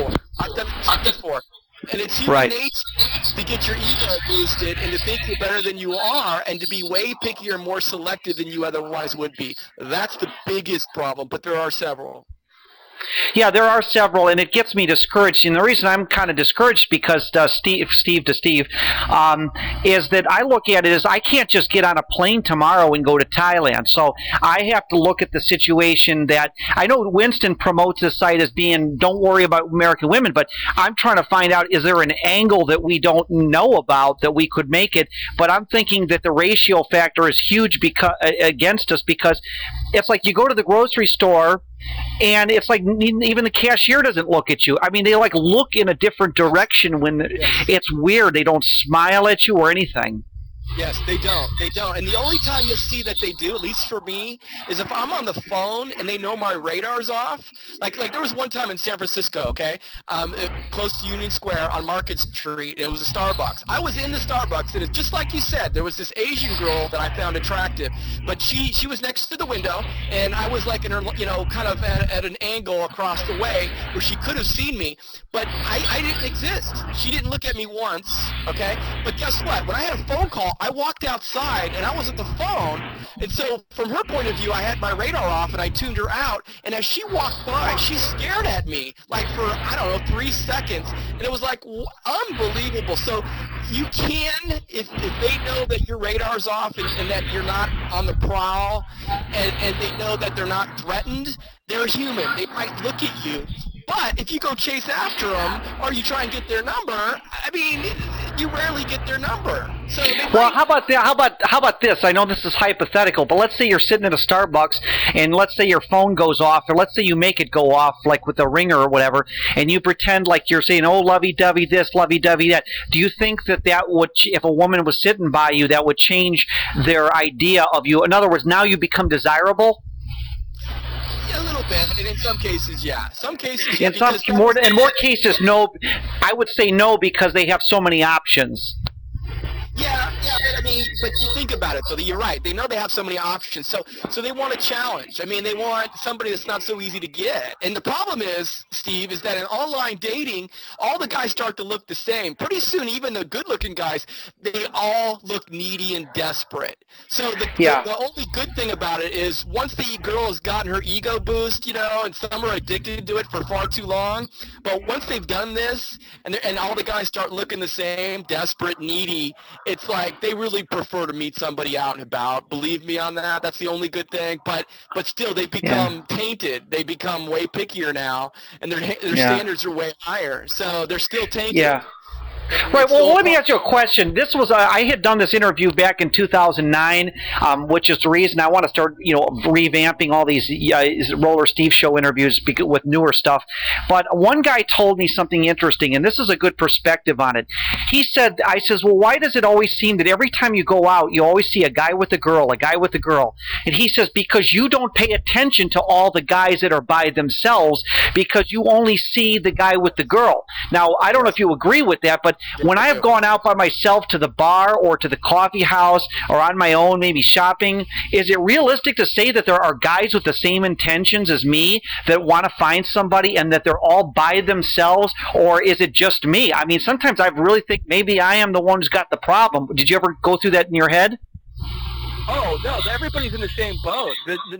Speaker 1: it before. And it's human nature to get your ego boosted and to think you're better than you are and to be way pickier and more selective than you otherwise would be. That's the biggest problem, but there are several.
Speaker 2: Yeah, there are several, and it gets me discouraged. And the reason I'm kind of discouraged because Steve, is that I look at it as I can't just get on a plane tomorrow and go to Thailand. So I have to look at the situation that I know Winston promotes this site as being don't worry about American women, but I'm trying to find out is there an angle that we don't know about that we could make it. But I'm thinking that the ratio factor is huge because against us because it's like you go to the grocery store. And it's like even the cashier doesn't look at you. I mean, they like look in a different direction when it's weird. They don't smile at you or anything.
Speaker 1: Yes, they don't. They don't. And the only time you'll see that they do, at least for me, is if I'm on the phone and they know my radar's off. Like there was one time in San Francisco, okay, close to Union Square on Market Street. It was a Starbucks. I was in the Starbucks, and it's just like you said, there was this Asian girl that I found attractive, but she was next to the window, and I was like in her, kind of at an angle across the way where she could have seen me, but I didn't exist. She didn't look at me once, okay? But guess what? When I had a phone call, I walked outside and I was at the phone, and so from her point of view, I had my radar off and I tuned her out, and as she walked by, she stared at me like for, 3 seconds, and it was like unbelievable. So you can, if they know that your radar's off and that you're not on the prowl, and they know that they're not threatened, they're human. They might look at you. But if you go chase after them or you try and get their number, I mean, you rarely get their number. So
Speaker 2: well, how about this? I know this is hypothetical, but let's say you're sitting at a Starbucks and let's say your phone goes off, or let's say you make it go off, like with the ringer or whatever, and you pretend like you're saying, "Oh, lovey-dovey this, lovey-dovey that." Do you think that would, if a woman was sitting by you, that would change their idea of you? In other words, now you become desirable?
Speaker 1: A little bit, and in some cases, yeah. Some cases, yeah.
Speaker 2: In more cases, no. I would say no because they have so many options.
Speaker 1: Yeah, but you think about it, though. You're right. They know they have so many options, so they want a challenge. I mean, they want somebody that's not so easy to get. And the problem is, Steve, is that in online dating, all the guys start to look the same. Pretty soon, even the good-looking guys, they all look needy and desperate. So the only good thing about it is once the girl has gotten her ego boost, and some are addicted to it for far too long, but once they've done this, and all the guys start looking the same, desperate, needy, it's like they really prefer to meet somebody out and about. Believe me on that. That's the only good thing. But still, they become tainted. They become way pickier now, and their standards are way higher. So they're still tainted.
Speaker 2: Yeah. Right. Well, let me ask you a question. This was I had done this interview back in 2009, which is the reason I want to start, revamping all these Roller Steve Show interviews with newer stuff. But one guy told me something interesting, and this is a good perspective on it. He said, I says, well, why does it always seem that every time you go out, you always see a guy with a girl, And he says, because you don't pay attention to all the guys that are by themselves, because you only see the guy with the girl. Now, I don't know if you agree with that, but when I have gone out by myself to the bar or to the coffee house or on my own, maybe shopping, is it realistic to say that there are guys with the same intentions as me that want to find somebody and that they're all by themselves, or is it just me? I mean, sometimes I really think maybe I am the one who's got the problem. Did you ever go through that in your head?
Speaker 1: Oh, no, everybody's in the same boat.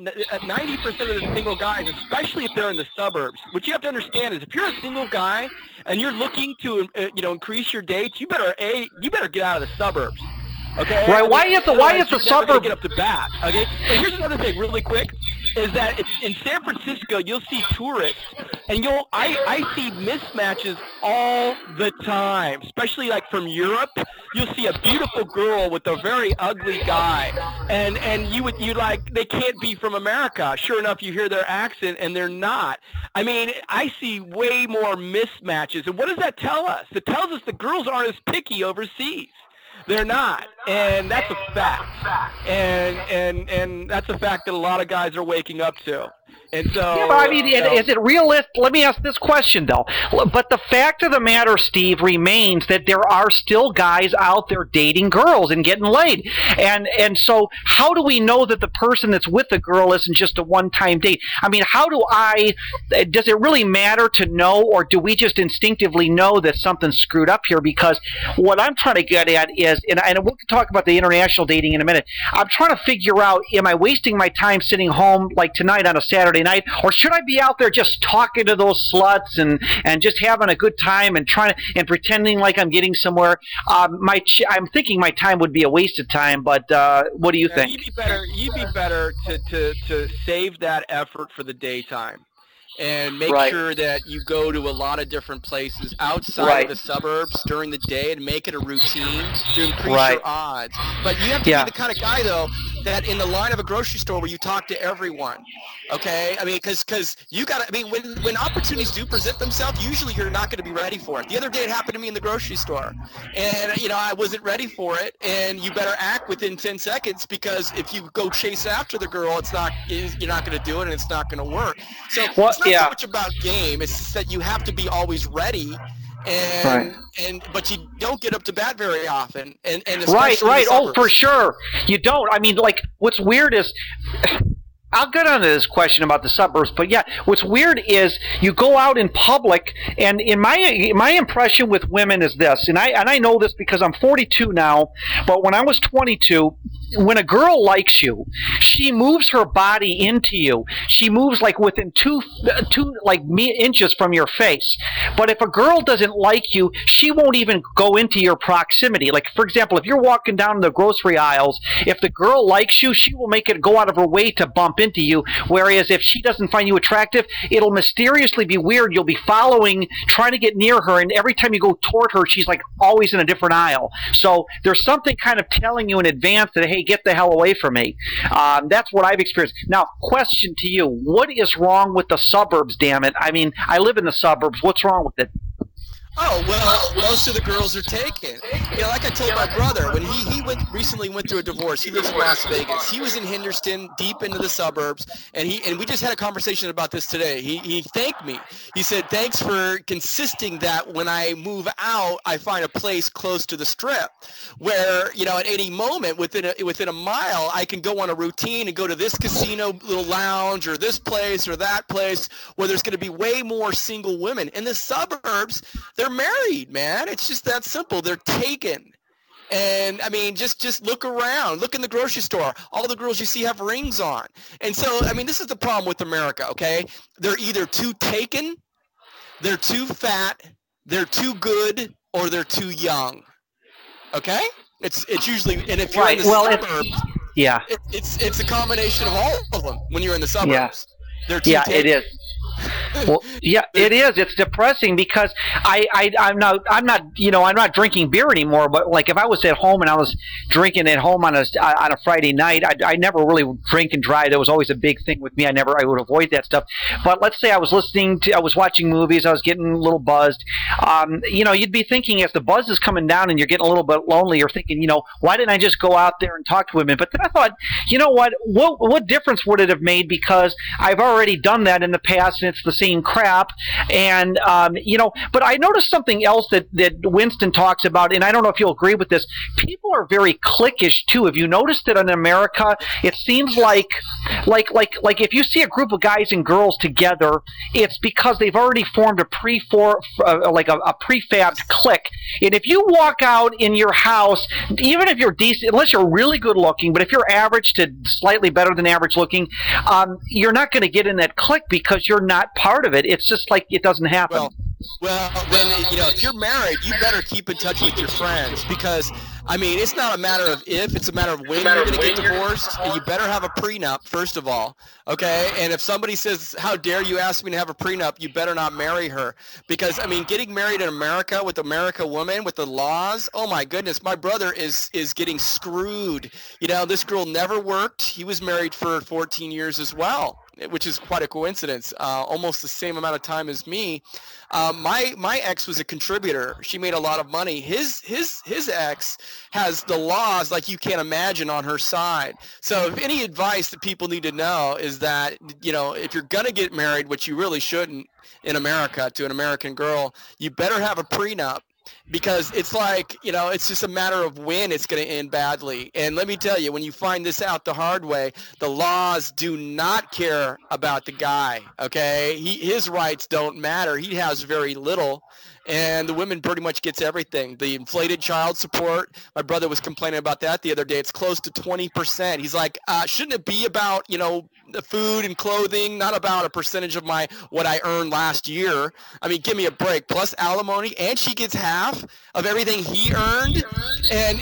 Speaker 1: 90% of the single guys, especially if they're in the suburbs, what you have to understand is if you're a single guy and you're looking to increase your dates, you better get out of the suburbs. Okay.
Speaker 2: Right. Why is the suburb
Speaker 1: get up to bat? Okay. So here's another thing, really quick, is that in San Francisco you'll see tourists, and I see mismatches all the time, especially like from Europe. You'll see a beautiful girl with a very ugly guy, and you like they can't be from America. Sure enough, you hear their accent, and they're not. I mean, I see way more mismatches, and what does that tell us? It tells us the girls aren't as picky overseas. They're not, and that's a fact, and that's a fact that a lot of guys are waking up to. And so,
Speaker 2: yeah, but I mean, is it realistic? Let me ask this question, though. But the fact of the matter, Steve, remains that there are still guys out there dating girls and getting laid. And so how do we know that the person that's with the girl isn't just a one-time date? I mean, does it really matter to know, or do we just instinctively know that something's screwed up here? Because what I'm trying to get at is, and we'll talk about the international dating in a minute, I'm trying to figure out, am I wasting my time sitting home like tonight on a Saturday Saturday night, or should I be out there just talking to those sluts and just having a good time and trying and pretending like I'm getting somewhere? I'm thinking my time would be a waste of time, but what do you think?
Speaker 1: You'd be better to save that effort for the daytime. And make sure that you go to a lot of different places outside of the suburbs during the day and make it a routine to increase your odds. But you have to be the kind of guy, though, that in the line of a grocery store where you talk to everyone, okay? I mean, because you got to, I mean, when opportunities do present themselves, usually you're not going to be ready for it. The other day it happened to me in the grocery store, and, you know, I wasn't ready for it, and you better act within 10 seconds, because if you go chase after the girl, you're not going to do it, and it's not going to work. So it's not so much about game, it's just that you have to be always ready. But you don't get up to bat very often, and
Speaker 2: right. Oh, for sure, you don't. I mean, like, what's weird is, I'll get onto this question about the suburbs, but yeah, what's weird is you go out in public, and in my impression with women is this, and I know this because I'm 42 now, but when I was 22, when a girl likes you, she moves her body into you. She moves like within two inches from your face. But if a girl doesn't like you, she won't even go into your proximity. Like, for example, if you're walking down the grocery aisles, if the girl likes you, she will make it go out of her way to bump into you. Whereas if she doesn't find you attractive, it'll mysteriously be weird. You'll be following, trying to get near her, and every time you go toward her, she's like always in a different aisle. So there's something kind of telling you in advance that, hey, get the hell away from me. That's what I've experienced. Now, question to you: what is wrong with the suburbs? Damn it! I mean, I live in the suburbs. What's wrong with it?
Speaker 1: Oh, well, most of the girls are taken. You know, like I told my brother, when he recently went through a divorce. He lives in Las Vegas. He was in Henderson, deep into the suburbs, and we just had a conversation about this today. He thanked me. He said, thanks for consisting that when I move out, I find a place close to the strip where, you know, at any moment within a mile, I can go on a routine and go to this casino little lounge or this place or that place where there's going to be way more single women. In the suburbs, they're married, man. It's just that simple. They're taken. And I mean, just look around. Look in the grocery store. All the girls you see have rings on. And so, I mean, this is the problem with America, okay? They're either too taken, they're too fat, they're too good, or they're too young. Okay? It's usually, and if you're in the suburbs, it's a combination of all of them when you're in the suburbs. They're too taken.
Speaker 2: It is. Well, yeah, it is. It's depressing because I'm not drinking beer anymore. But like if I was at home and I was drinking at home on a Friday night, I never really drink and drive. That was always a big thing with me. I would avoid that stuff. But let's say I was watching movies, I was getting a little buzzed. You'd be thinking as the buzz is coming down and you're getting a little bit lonely, you're thinking, why didn't I just go out there and talk to women? But then I thought, you know what difference would it have made? Because I've already done that in the past, and it's the same crap. And but I noticed something else that Winston talks about, and I don't know if you'll agree with this. People are very cliquish too. Have you noticed that in America, it seems like if you see a group of guys and girls together, it's because they've already formed a prefabbed clique. And if you walk out in your house, even if you're decent, unless you're really good looking, but if you're average to slightly better than average looking, you're not going to get in that clique because you're not part of it. It's just like it doesn't happen.
Speaker 1: Well, then, if you're married, you better keep in touch with your friends because, I mean, it's not a matter of if, it's a matter of when you're going to get divorced, and you better have a prenup, first of all, okay? And if somebody says, how dare you ask me to have a prenup, you better not marry her because, I mean, getting married in America with America woman, with the laws, oh my goodness, my brother is getting screwed. This girl never worked. He was married for 14 years as well, which is quite a coincidence, almost the same amount of time as me. My ex was a contributor. She made a lot of money. His ex has the laws like you can't imagine on her side. So if any advice that people need to know is that, if you're going to get married, which you really shouldn't in America, to an American girl, you better have a prenup. Because it's like, it's just a matter of when it's going to end badly. And let me tell you, when you find this out the hard way, the laws do not care about the guy, okay? His rights don't matter. He has very little. and the woman pretty much gets everything. The inflated child support, my brother was complaining about that the other day. It's close to 20%. He's like, shouldn't it be about, the food and clothing, not about a percentage of what I earned last year? I mean, give me a break. Plus alimony, and she gets half of everything he earned. And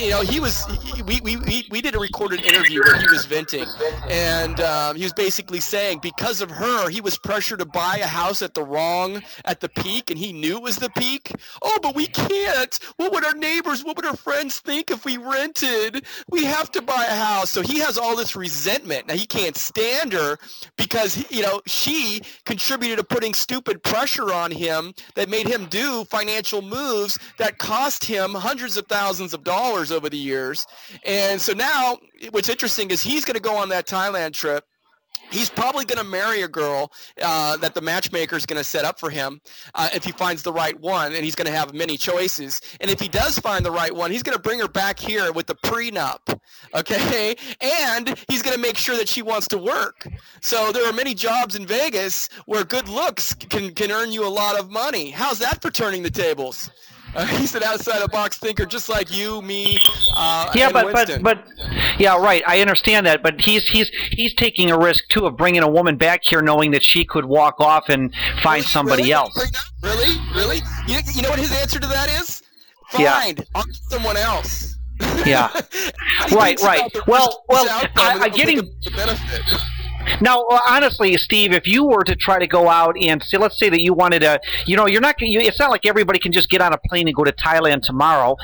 Speaker 1: we did a recorded interview where he was venting, and he was basically saying because of her, he was pressured to buy a house at the peak, and he knew it was the peak. Oh, but we can't. What would our neighbors, what would our friends think if we rented? We have to buy a house. So he has all this resentment. Now he can't stand her because she contributed to putting stupid pressure on him that made him do financial moves that cost him hundreds of thousands of dollars over the years. And so now what's interesting is he's going to go on that Thailand trip. He's probably going to marry a girl that the matchmaker is going to set up for him if he finds the right one, and he's going to have many choices. And if he does find the right one, he's going to bring her back here with the prenup, okay? And he's going to make sure that she wants to work. So there are many jobs in Vegas where good looks can earn you a lot of money. How's that for turning the tables? He's an outside-the-box thinker, just like you, me, and Winston.
Speaker 2: but yeah, right. I understand that, but he's taking a risk too of bringing a woman back here, knowing that she could walk off and find somebody else.
Speaker 1: Really? You know what his answer to that is? Find someone else.
Speaker 2: Yeah. Right. Well, I getting the benefit. Now, honestly, Steve, if you were to try to go out and say, let's say that you wanted to, you're not. It's not like everybody can just get on a plane and go to Thailand tomorrow.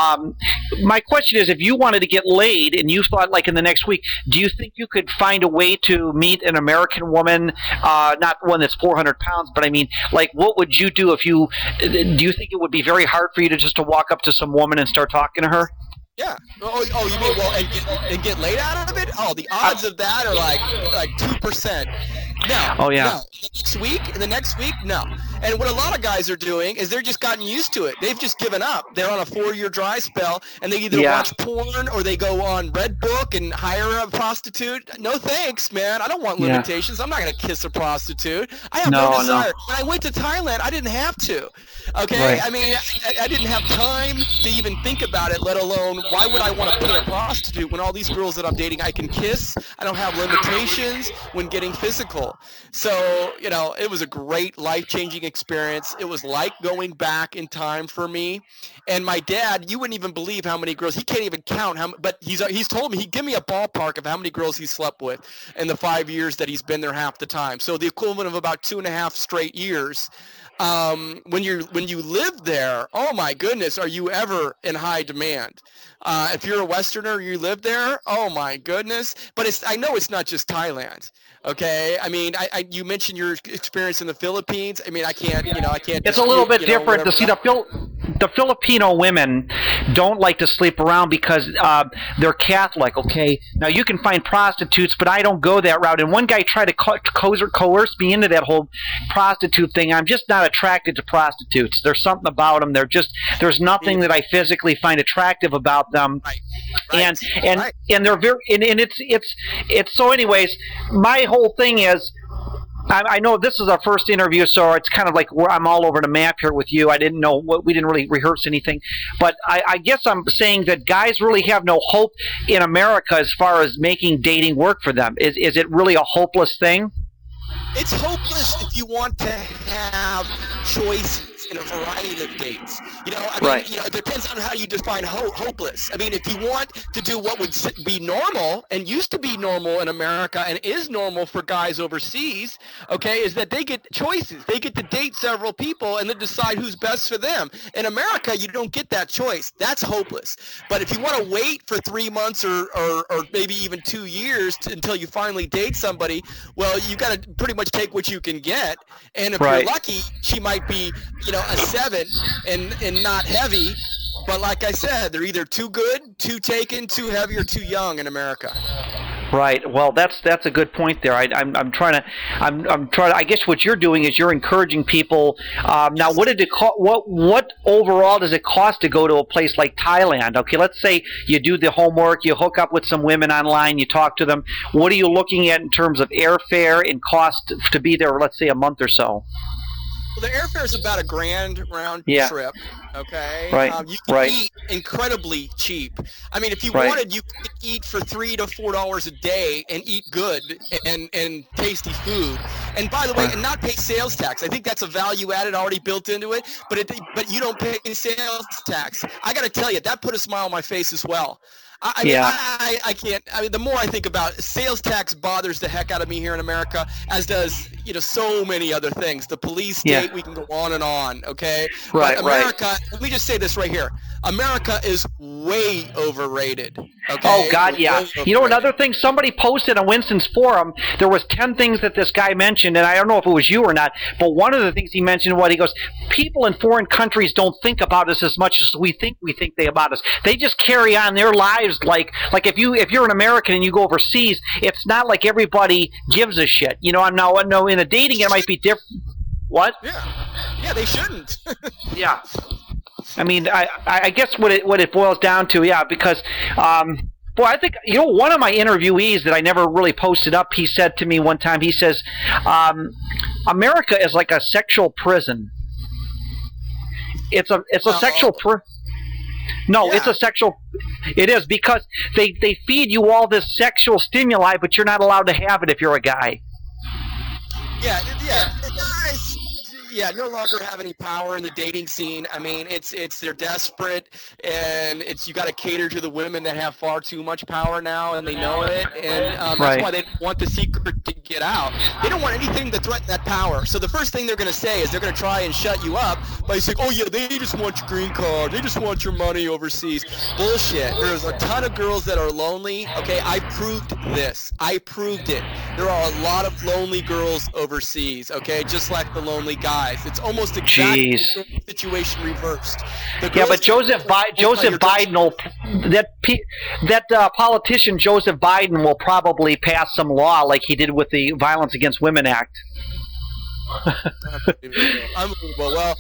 Speaker 2: My question is, if you wanted to get laid and you thought, like in the next week, do you think you could find a way to meet an American woman, not one that's 400 pounds, but I mean, like, what would you do if you? Do you think it would be very hard for you to walk up to some woman and start talking to her?
Speaker 1: Yeah. Oh, you mean and get laid out of it? Oh, the odds of that are like 2%. No.
Speaker 2: Oh yeah.
Speaker 1: No. The next week, no. And what a lot of guys are doing is they're just gotten used to it. They've just given up. They're on a 4-year dry spell, and they either watch porn or they go on Redbook and hire a prostitute. No thanks, man. I don't want limitations. I'm not going to kiss a prostitute. I have no desire. When I went to Thailand, I didn't have to. Okay?
Speaker 2: Right.
Speaker 1: I mean, I didn't have time to even think about it, let alone why would I want to pay a prostitute when all these girls that I'm dating I can kiss? I don't have limitations when getting physical. So, it was a great life-changing experience. It was like going back in time for me. And my dad, you wouldn't even believe how many girls, he can't even count but he's told me, he'd give me a ballpark of how many girls he slept with in the 5 years that he's been there half the time. So the equivalent of about 2.5 straight years. When you live there, oh my goodness, are you ever in high demand? If you're a Westerner, you live there, oh my goodness. But I know it's not just Thailand. Okay, I mean, you mentioned your experience in the Philippines. I mean, I can't.
Speaker 2: It's a little bit different to see the Filipino women don't like to sleep around because they're Catholic. Okay, now you can find prostitutes, but I don't go that route. And one guy tried to coerce me into that whole prostitute thing. I'm just not attracted to prostitutes. There's something about them. There's nothing that I physically find attractive about them.
Speaker 1: Right.
Speaker 2: And they're very and it's so. Anyways, my whole thing is, I know this is our first interview, so it's kind of like I'm all over the map here with you. I didn't know we didn't really rehearse anything, but I guess I'm saying that guys really have no hope in America as far as making dating work for them. Is it really a hopeless thing?
Speaker 1: It's hopeless if you want to have choices in a variety of dates. It depends on how you define hopeless. I mean, if you want to do what would be normal and used to be normal in America and is normal for guys overseas, okay, is that they get choices. They get to date several people and then decide who's best for them. In America, you don't get that choice. That's hopeless. But if you want to wait for 3 months or maybe even 2 years until you finally date somebody, well, you got to pretty much take what you can get. And if you're lucky, she might be, a 7 and not heavy. But like I said, they're either too good, too taken, too heavy, or too young in America.
Speaker 2: Right. Well, that's a good point there. I'm trying to. I guess what you're doing is you're encouraging people. Now, what did it cost? What overall does it cost to go to a place like Thailand? Okay, let's say you do the homework, you hook up with some women online, you talk to them. What are you looking at in terms of airfare and cost to be there? Let's say a month or so.
Speaker 1: Well, the airfare is about $1,000 round trip. Okay.
Speaker 2: Right.
Speaker 1: You can eat incredibly cheap. I mean, if you wanted, you could eat for $3 to $4 a day and eat good and tasty food. And by the way, and not pay sales tax. I think that's a value added already built into it. But you don't pay sales tax. I got to tell you, that put a smile on my face as well. I can't. I mean, the more I think about it, sales tax bothers the heck out of me here in America, as does so many other things. The police state, we can go on and on. Okay, but America. Let me just say this right here: America is way overrated. Okay?
Speaker 2: Oh God, yeah. Another thing, somebody posted on Winston's forum. There was 10 things that this guy mentioned, and I don't know if it was you or not. But one of the things he mentioned, he goes, people in foreign countries don't think about us as much as we think they about us. They just carry on their lives like if you're an American and you go overseas, it's not like everybody gives a shit. I'm now in a dating it might be different. What?
Speaker 1: Yeah, they shouldn't.
Speaker 2: Yeah. I mean, I guess what it boils down to, because, I think, one of my interviewees that I never really posted up, he said to me one time, he says, America is like a sexual prison. It's a sexual prison. No, it's a sexual. It is, because they feed you all this sexual stimuli, but you're not allowed to have it if you're a guy.
Speaker 1: Yeah. Guys, no longer have any power in the dating scene. I mean, they're desperate, and you got to cater to the women that have far too much power now, and they know it, and that's why they want the secret to get out. They don't want anything to threaten that power. So the first thing they're going to say is they're going to try and shut you up by saying, "Oh yeah, they just want your green card. They just want your money overseas." Bullshit. There's a ton of girls that are lonely. Okay, I proved this. I proved it. There are a lot of lonely girls overseas. Okay, just like the lonely guys. It's almost exactly the situation reversed.
Speaker 2: But Joseph Biden will that politician Joseph Biden will probably pass some law like he did with the Violence Against Women Act.
Speaker 1: Unbelievable. Well,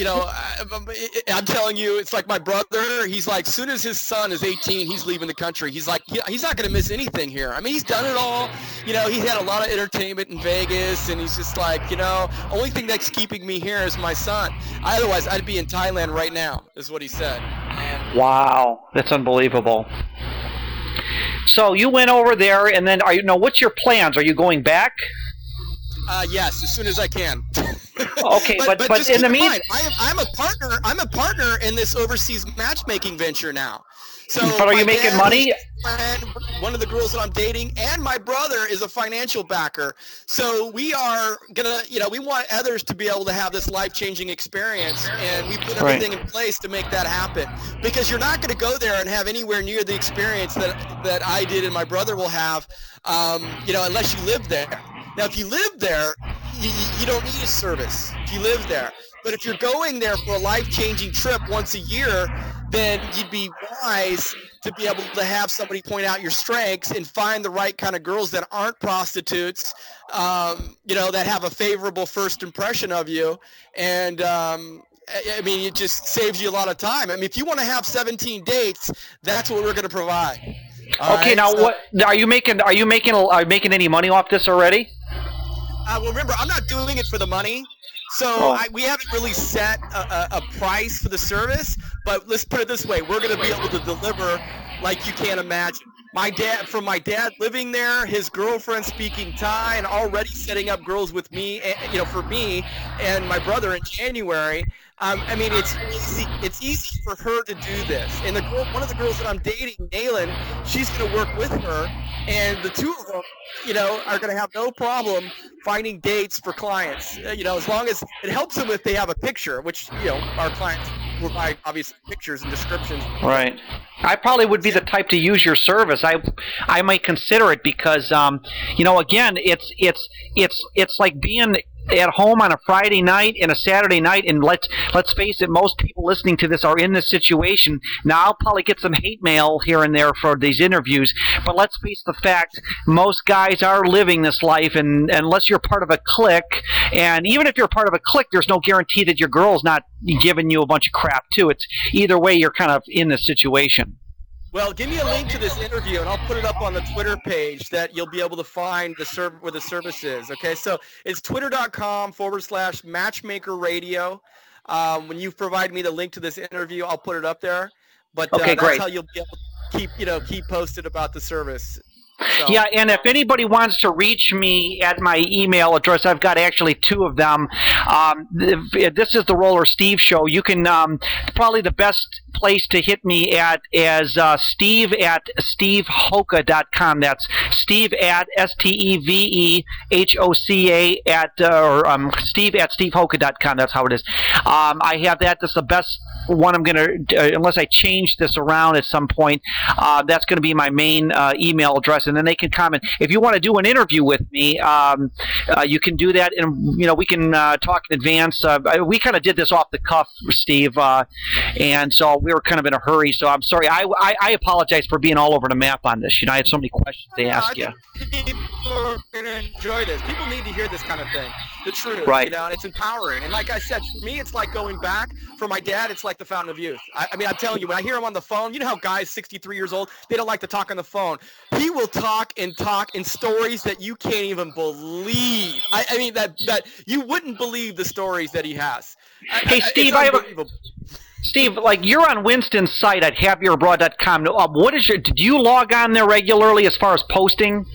Speaker 1: I'm telling you, it's like my brother. He's like, soon as his son is 18, he's leaving the country. He's like, he's not going to miss anything here. I mean, he's done it all. He had a lot of entertainment in Vegas, and he's just like, only thing that's keeping me here is my son. Otherwise, I'd be in Thailand right now, is what he said.
Speaker 2: Wow, that's unbelievable. So you went over there, and then what's your plans? Are you going back?
Speaker 1: Yes, as soon as I can.
Speaker 2: Okay, but in the meantime,
Speaker 1: I'm a partner in this overseas matchmaking venture now. So,
Speaker 2: but are you making money?
Speaker 1: One of the girls that I'm dating, and my brother is a financial backer. So we are gonna, we want others to be able to have this life-changing experience, and we put everything in place to make that happen. Because you're not gonna go there and have anywhere near the experience that I did and my brother will have, unless you live there. Now, if you live there, you don't need a service if you live there. But if you're going there for a life-changing trip once a year, then you'd be wise to be able to have somebody point out your strengths and find the right kind of girls that aren't prostitutes, that have a favorable first impression of you. And, it just saves you a lot of time. I mean, if you want to have 17 dates, that's what we're going to provide.
Speaker 2: Okay, now what are you making? Are you making any money off this already?
Speaker 1: Well, remember, I'm not doing it for the money, so we haven't really set a price for the service. But let's put it this way: we're going to be able to deliver like you can't imagine. My dad living there, his girlfriend speaking Thai, and already setting up girls with me, for me and my brother in January. It's easy for her to do this. And one of the girls that I'm dating, Naylin, she's going to work with her, and the two of them, are going to have no problem finding dates for clients. As long as it helps them if they have a picture, which our clients provide obviously pictures and descriptions.
Speaker 2: Right. I probably would be the type to use your service. I might consider it because again, it's like being at home on a Friday night and a Saturday night, and let's face it, most people listening to this are in this situation. Now, I'll probably get some hate mail here and there for these interviews, but let's face the fact, most guys are living this life, and unless you're part of a clique, and even if you're part of a clique, there's no guarantee that your girl's not giving you a bunch of crap too. It's either way, you're kind of in this situation.
Speaker 1: Well, give me a link to this interview, and I'll put it up on the Twitter page that you'll be able to find where the service is. Okay, so it's twitter.com/matchmaker radio. When you provide me the link to this interview, I'll put it up there. But
Speaker 2: okay,
Speaker 1: that's
Speaker 2: great.
Speaker 1: how you'll be able to keep posted about the service. So.
Speaker 2: Yeah, and if anybody wants to reach me at my email address, I've got actually two of them. This is the Roller Steve Show. You can probably the best place to hit me at is steve@stevehoka.com. That's Steve at STEVEHOCA or steve@stevehoka.com. That's how it is. I have that. That's the best one I'm going to, unless I change this around at some point, that's going to be my main email address, and then they can comment. If you want to do an interview with me, you can do that, and we can talk in advance. We kind of did this off the cuff, Steve, and so we were kind of in a hurry, so I'm sorry. I apologize for being all over the map on this. I had so many questions to ask you.
Speaker 1: People are going to enjoy this. People need to hear this kind of thing, the truth,
Speaker 2: right.
Speaker 1: And it's empowering. And like I said, for me, it's like going back. For my dad, it's like the fountain of youth. I mean, I'm telling you, when I hear him on the phone, you know how guys 63 years old, they don't like to talk on the phone. He will talk in stories that you can't even believe. I mean, that you wouldn't believe the stories that he has.
Speaker 2: Hey, Steve, Steve, like you're on Winston's site at happierabroad.com. Do you log on there regularly as far as posting?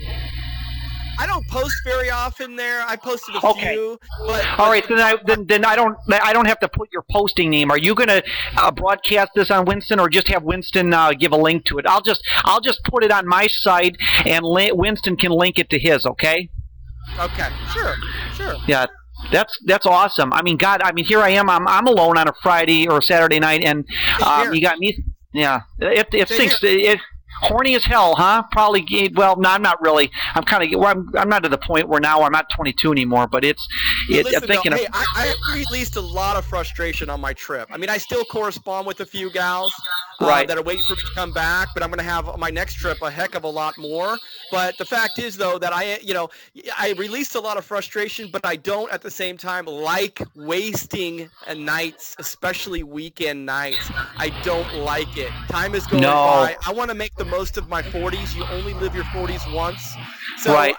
Speaker 1: I don't post very often there. I posted a few. But
Speaker 2: all right, then I don't have to put your posting name. Are you going to broadcast this on Winston, or just have Winston give a link to it? I'll just put it on my site, and Winston can link it to his. Okay.
Speaker 1: Okay. Sure.
Speaker 2: Yeah. That's awesome. I mean, God, here I am. I'm alone on a Friday or Saturday night, and you got me. Yeah, it stinks. Horny as hell, huh? Probably. Well, no, I'm not really. I'm kind of. I'm not to the point where now I'm not 22 anymore. But I'm thinking.
Speaker 1: I released a lot of frustration on my trip. I mean, I still correspond with a few gals
Speaker 2: right.
Speaker 1: that are waiting for me to come back. But I'm going to have on my next trip a heck of a lot more. But the fact is, though, that I released a lot of frustration, but I don't at the same time like wasting nights, especially weekend nights. I don't like it. Time is going by. I want to make the most of my 40s. You only live your 40s once. So,
Speaker 2: right.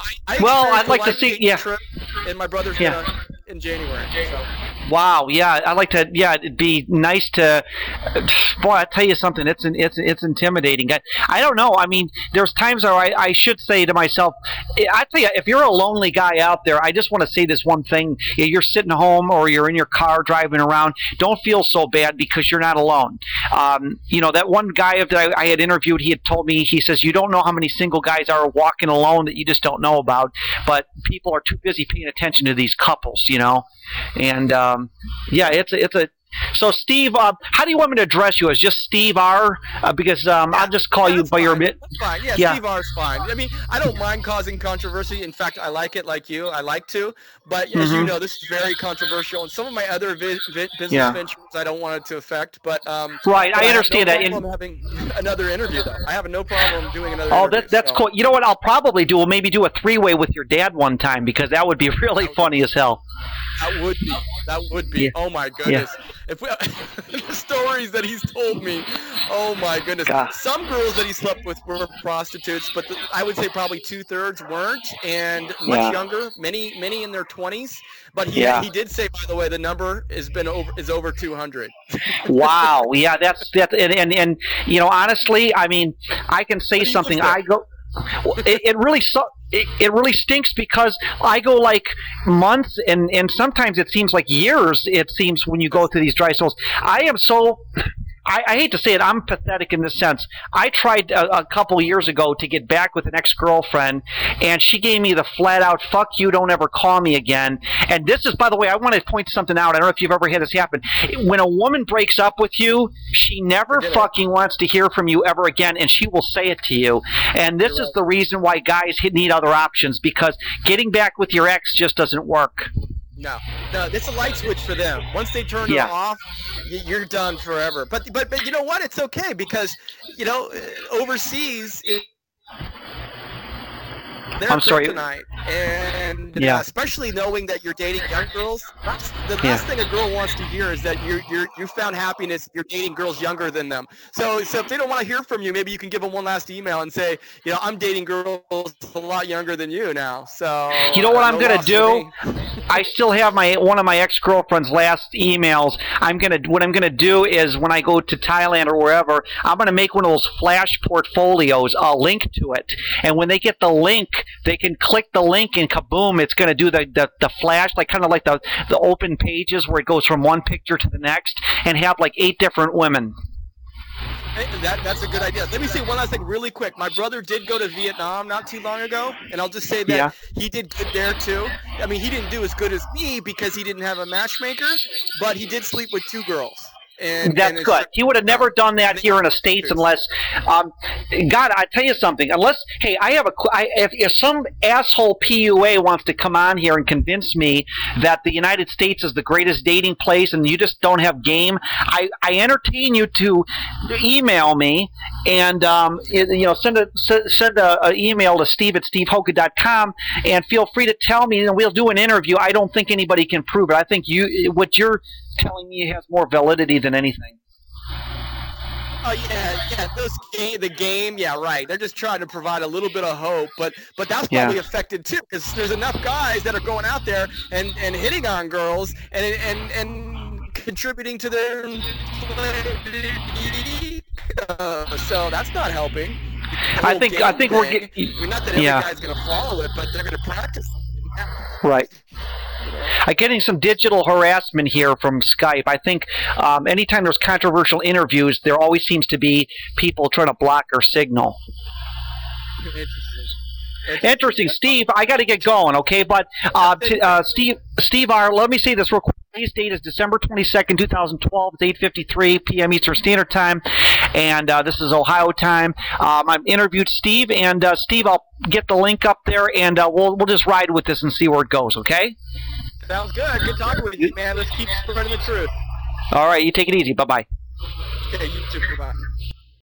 Speaker 2: I'd like to see. Yeah.
Speaker 1: Trip, and my brother's gonna in January. So.
Speaker 2: Wow. Yeah. I'd like to. Yeah. It'd be nice to. Boy, I tell you something. It's intimidating. I don't know. I mean, there's times where I should say to myself, I tell you, if you're a lonely guy out there, I just want to say this one thing. You're sitting home or you're in your car driving around. Don't feel so bad because you're not alone. That one guy that I had interviewed, he had told me, he says, you don't know how many single guys are walking alone that you just don't know about, but people are too busy paying attention to these couples, and it's a so Steve, how do you want me to address you? As just Steve R? Because I'll just call you by your bit.
Speaker 1: That's fine. Yeah, Steve R is fine. I mean, I don't mind causing controversy. In fact, I like it like you. I like to. But as you know, this is very controversial. And some of my other business ventures, I don't want it to affect. But
Speaker 2: right, I understand that.
Speaker 1: I'm having another interview, though. I have no problem doing another interview.
Speaker 2: Oh, that's cool. You know what I'll probably do? We'll maybe do a three-way with your dad one time, because that would be really funny as hell.
Speaker 1: That would be. Yeah. Oh my goodness. Yeah. If we, the stories that he's told me, oh my goodness. God. Some girls that he slept with were prostitutes, but I would say probably 2/3 weren't, and much younger. Many in their 20s. But he did say, by the way, the number is over 200.
Speaker 2: Wow. Yeah, that's and honestly, I mean, I can say something. It really stinks because I go like months and sometimes it seems like years. It seems when you go through these dry spells. I am so. I hate to say it, I'm pathetic in this sense. I tried a couple years ago to get back with an ex-girlfriend, and she gave me the flat-out, fuck you, don't ever call me again. And this is, by the way, I want to point something out. I don't know if you've ever had this happen. When a woman breaks up with you, she never fucking wants to hear from you ever again, and she will say it to you. And this is the reason why guys need other options, because getting back with your ex just doesn't work.
Speaker 1: No, it's a light switch for them. Once they turn it off, you're done forever. But you know what? It's okay because, overseas,
Speaker 2: I'm sorry.
Speaker 1: And
Speaker 2: Yeah.
Speaker 1: especially knowing that you're dating young girls, that's the last thing a girl wants to hear is that you found happiness. You're dating girls younger than them. So if they don't want to hear from you, maybe you can give them one last email and say, I'm dating girls a lot younger than you now. So
Speaker 2: you know what I'm
Speaker 1: no
Speaker 2: gonna
Speaker 1: loss for
Speaker 2: do?
Speaker 1: me.
Speaker 2: I still have one of my ex-girlfriend's last emails. What I'm gonna do is when I go to Thailand or wherever, I'm gonna make one of those flash portfolios, a link to it, and when they get the link, they can click the link and kaboom, it's gonna do the flash, like kind of like the open pages where it goes from one picture to the next, and have like 8 different women.
Speaker 1: That's a good idea. Let me say one last thing really quick. My brother did go to Vietnam not too long ago, and I'll just say that he did good there too. I mean, he didn't do as good as me because he didn't have a matchmaker, but he did sleep with 2 girls.
Speaker 2: That's good. He would have never done that here in the States unless, God, I tell you something. Unless, hey, if some asshole PUA wants to come on here and convince me that the United States is the greatest dating place and you just don't have game, I entertain you to email me and send a email to steve@stevehoka.com and feel free to tell me and we'll do an interview. I don't think anybody can prove it. I think what you're telling me has more validity than anything.
Speaker 1: Oh yeah, the game, yeah, right. They're just trying to provide a little bit of hope, but that's probably affected too, because there's enough guys that are going out there and hitting on girls and contributing to their so that's not helping.
Speaker 2: I think we're getting.
Speaker 1: Not that every guy's going to follow it, but they're going to practice.
Speaker 2: Right. I'm getting some digital harassment here from Skype. I think anytime there's controversial interviews, there always seems to be people trying to block our signal. Interesting. Steve, I got to get going, okay? But Steve R., let me say this real quick. Today's date is December 22nd, 2012. It's 8:53 p.m. Eastern Standard Time, and this is Ohio time. I've interviewed Steve, and Steve, I'll get the link up there, and we'll just ride with this and see where it goes, okay?
Speaker 1: Sounds good. Good talking with you, man. Let's keep spreading the truth.
Speaker 2: All right, you take it easy. Bye-bye.
Speaker 1: Okay, you too. Bye-bye.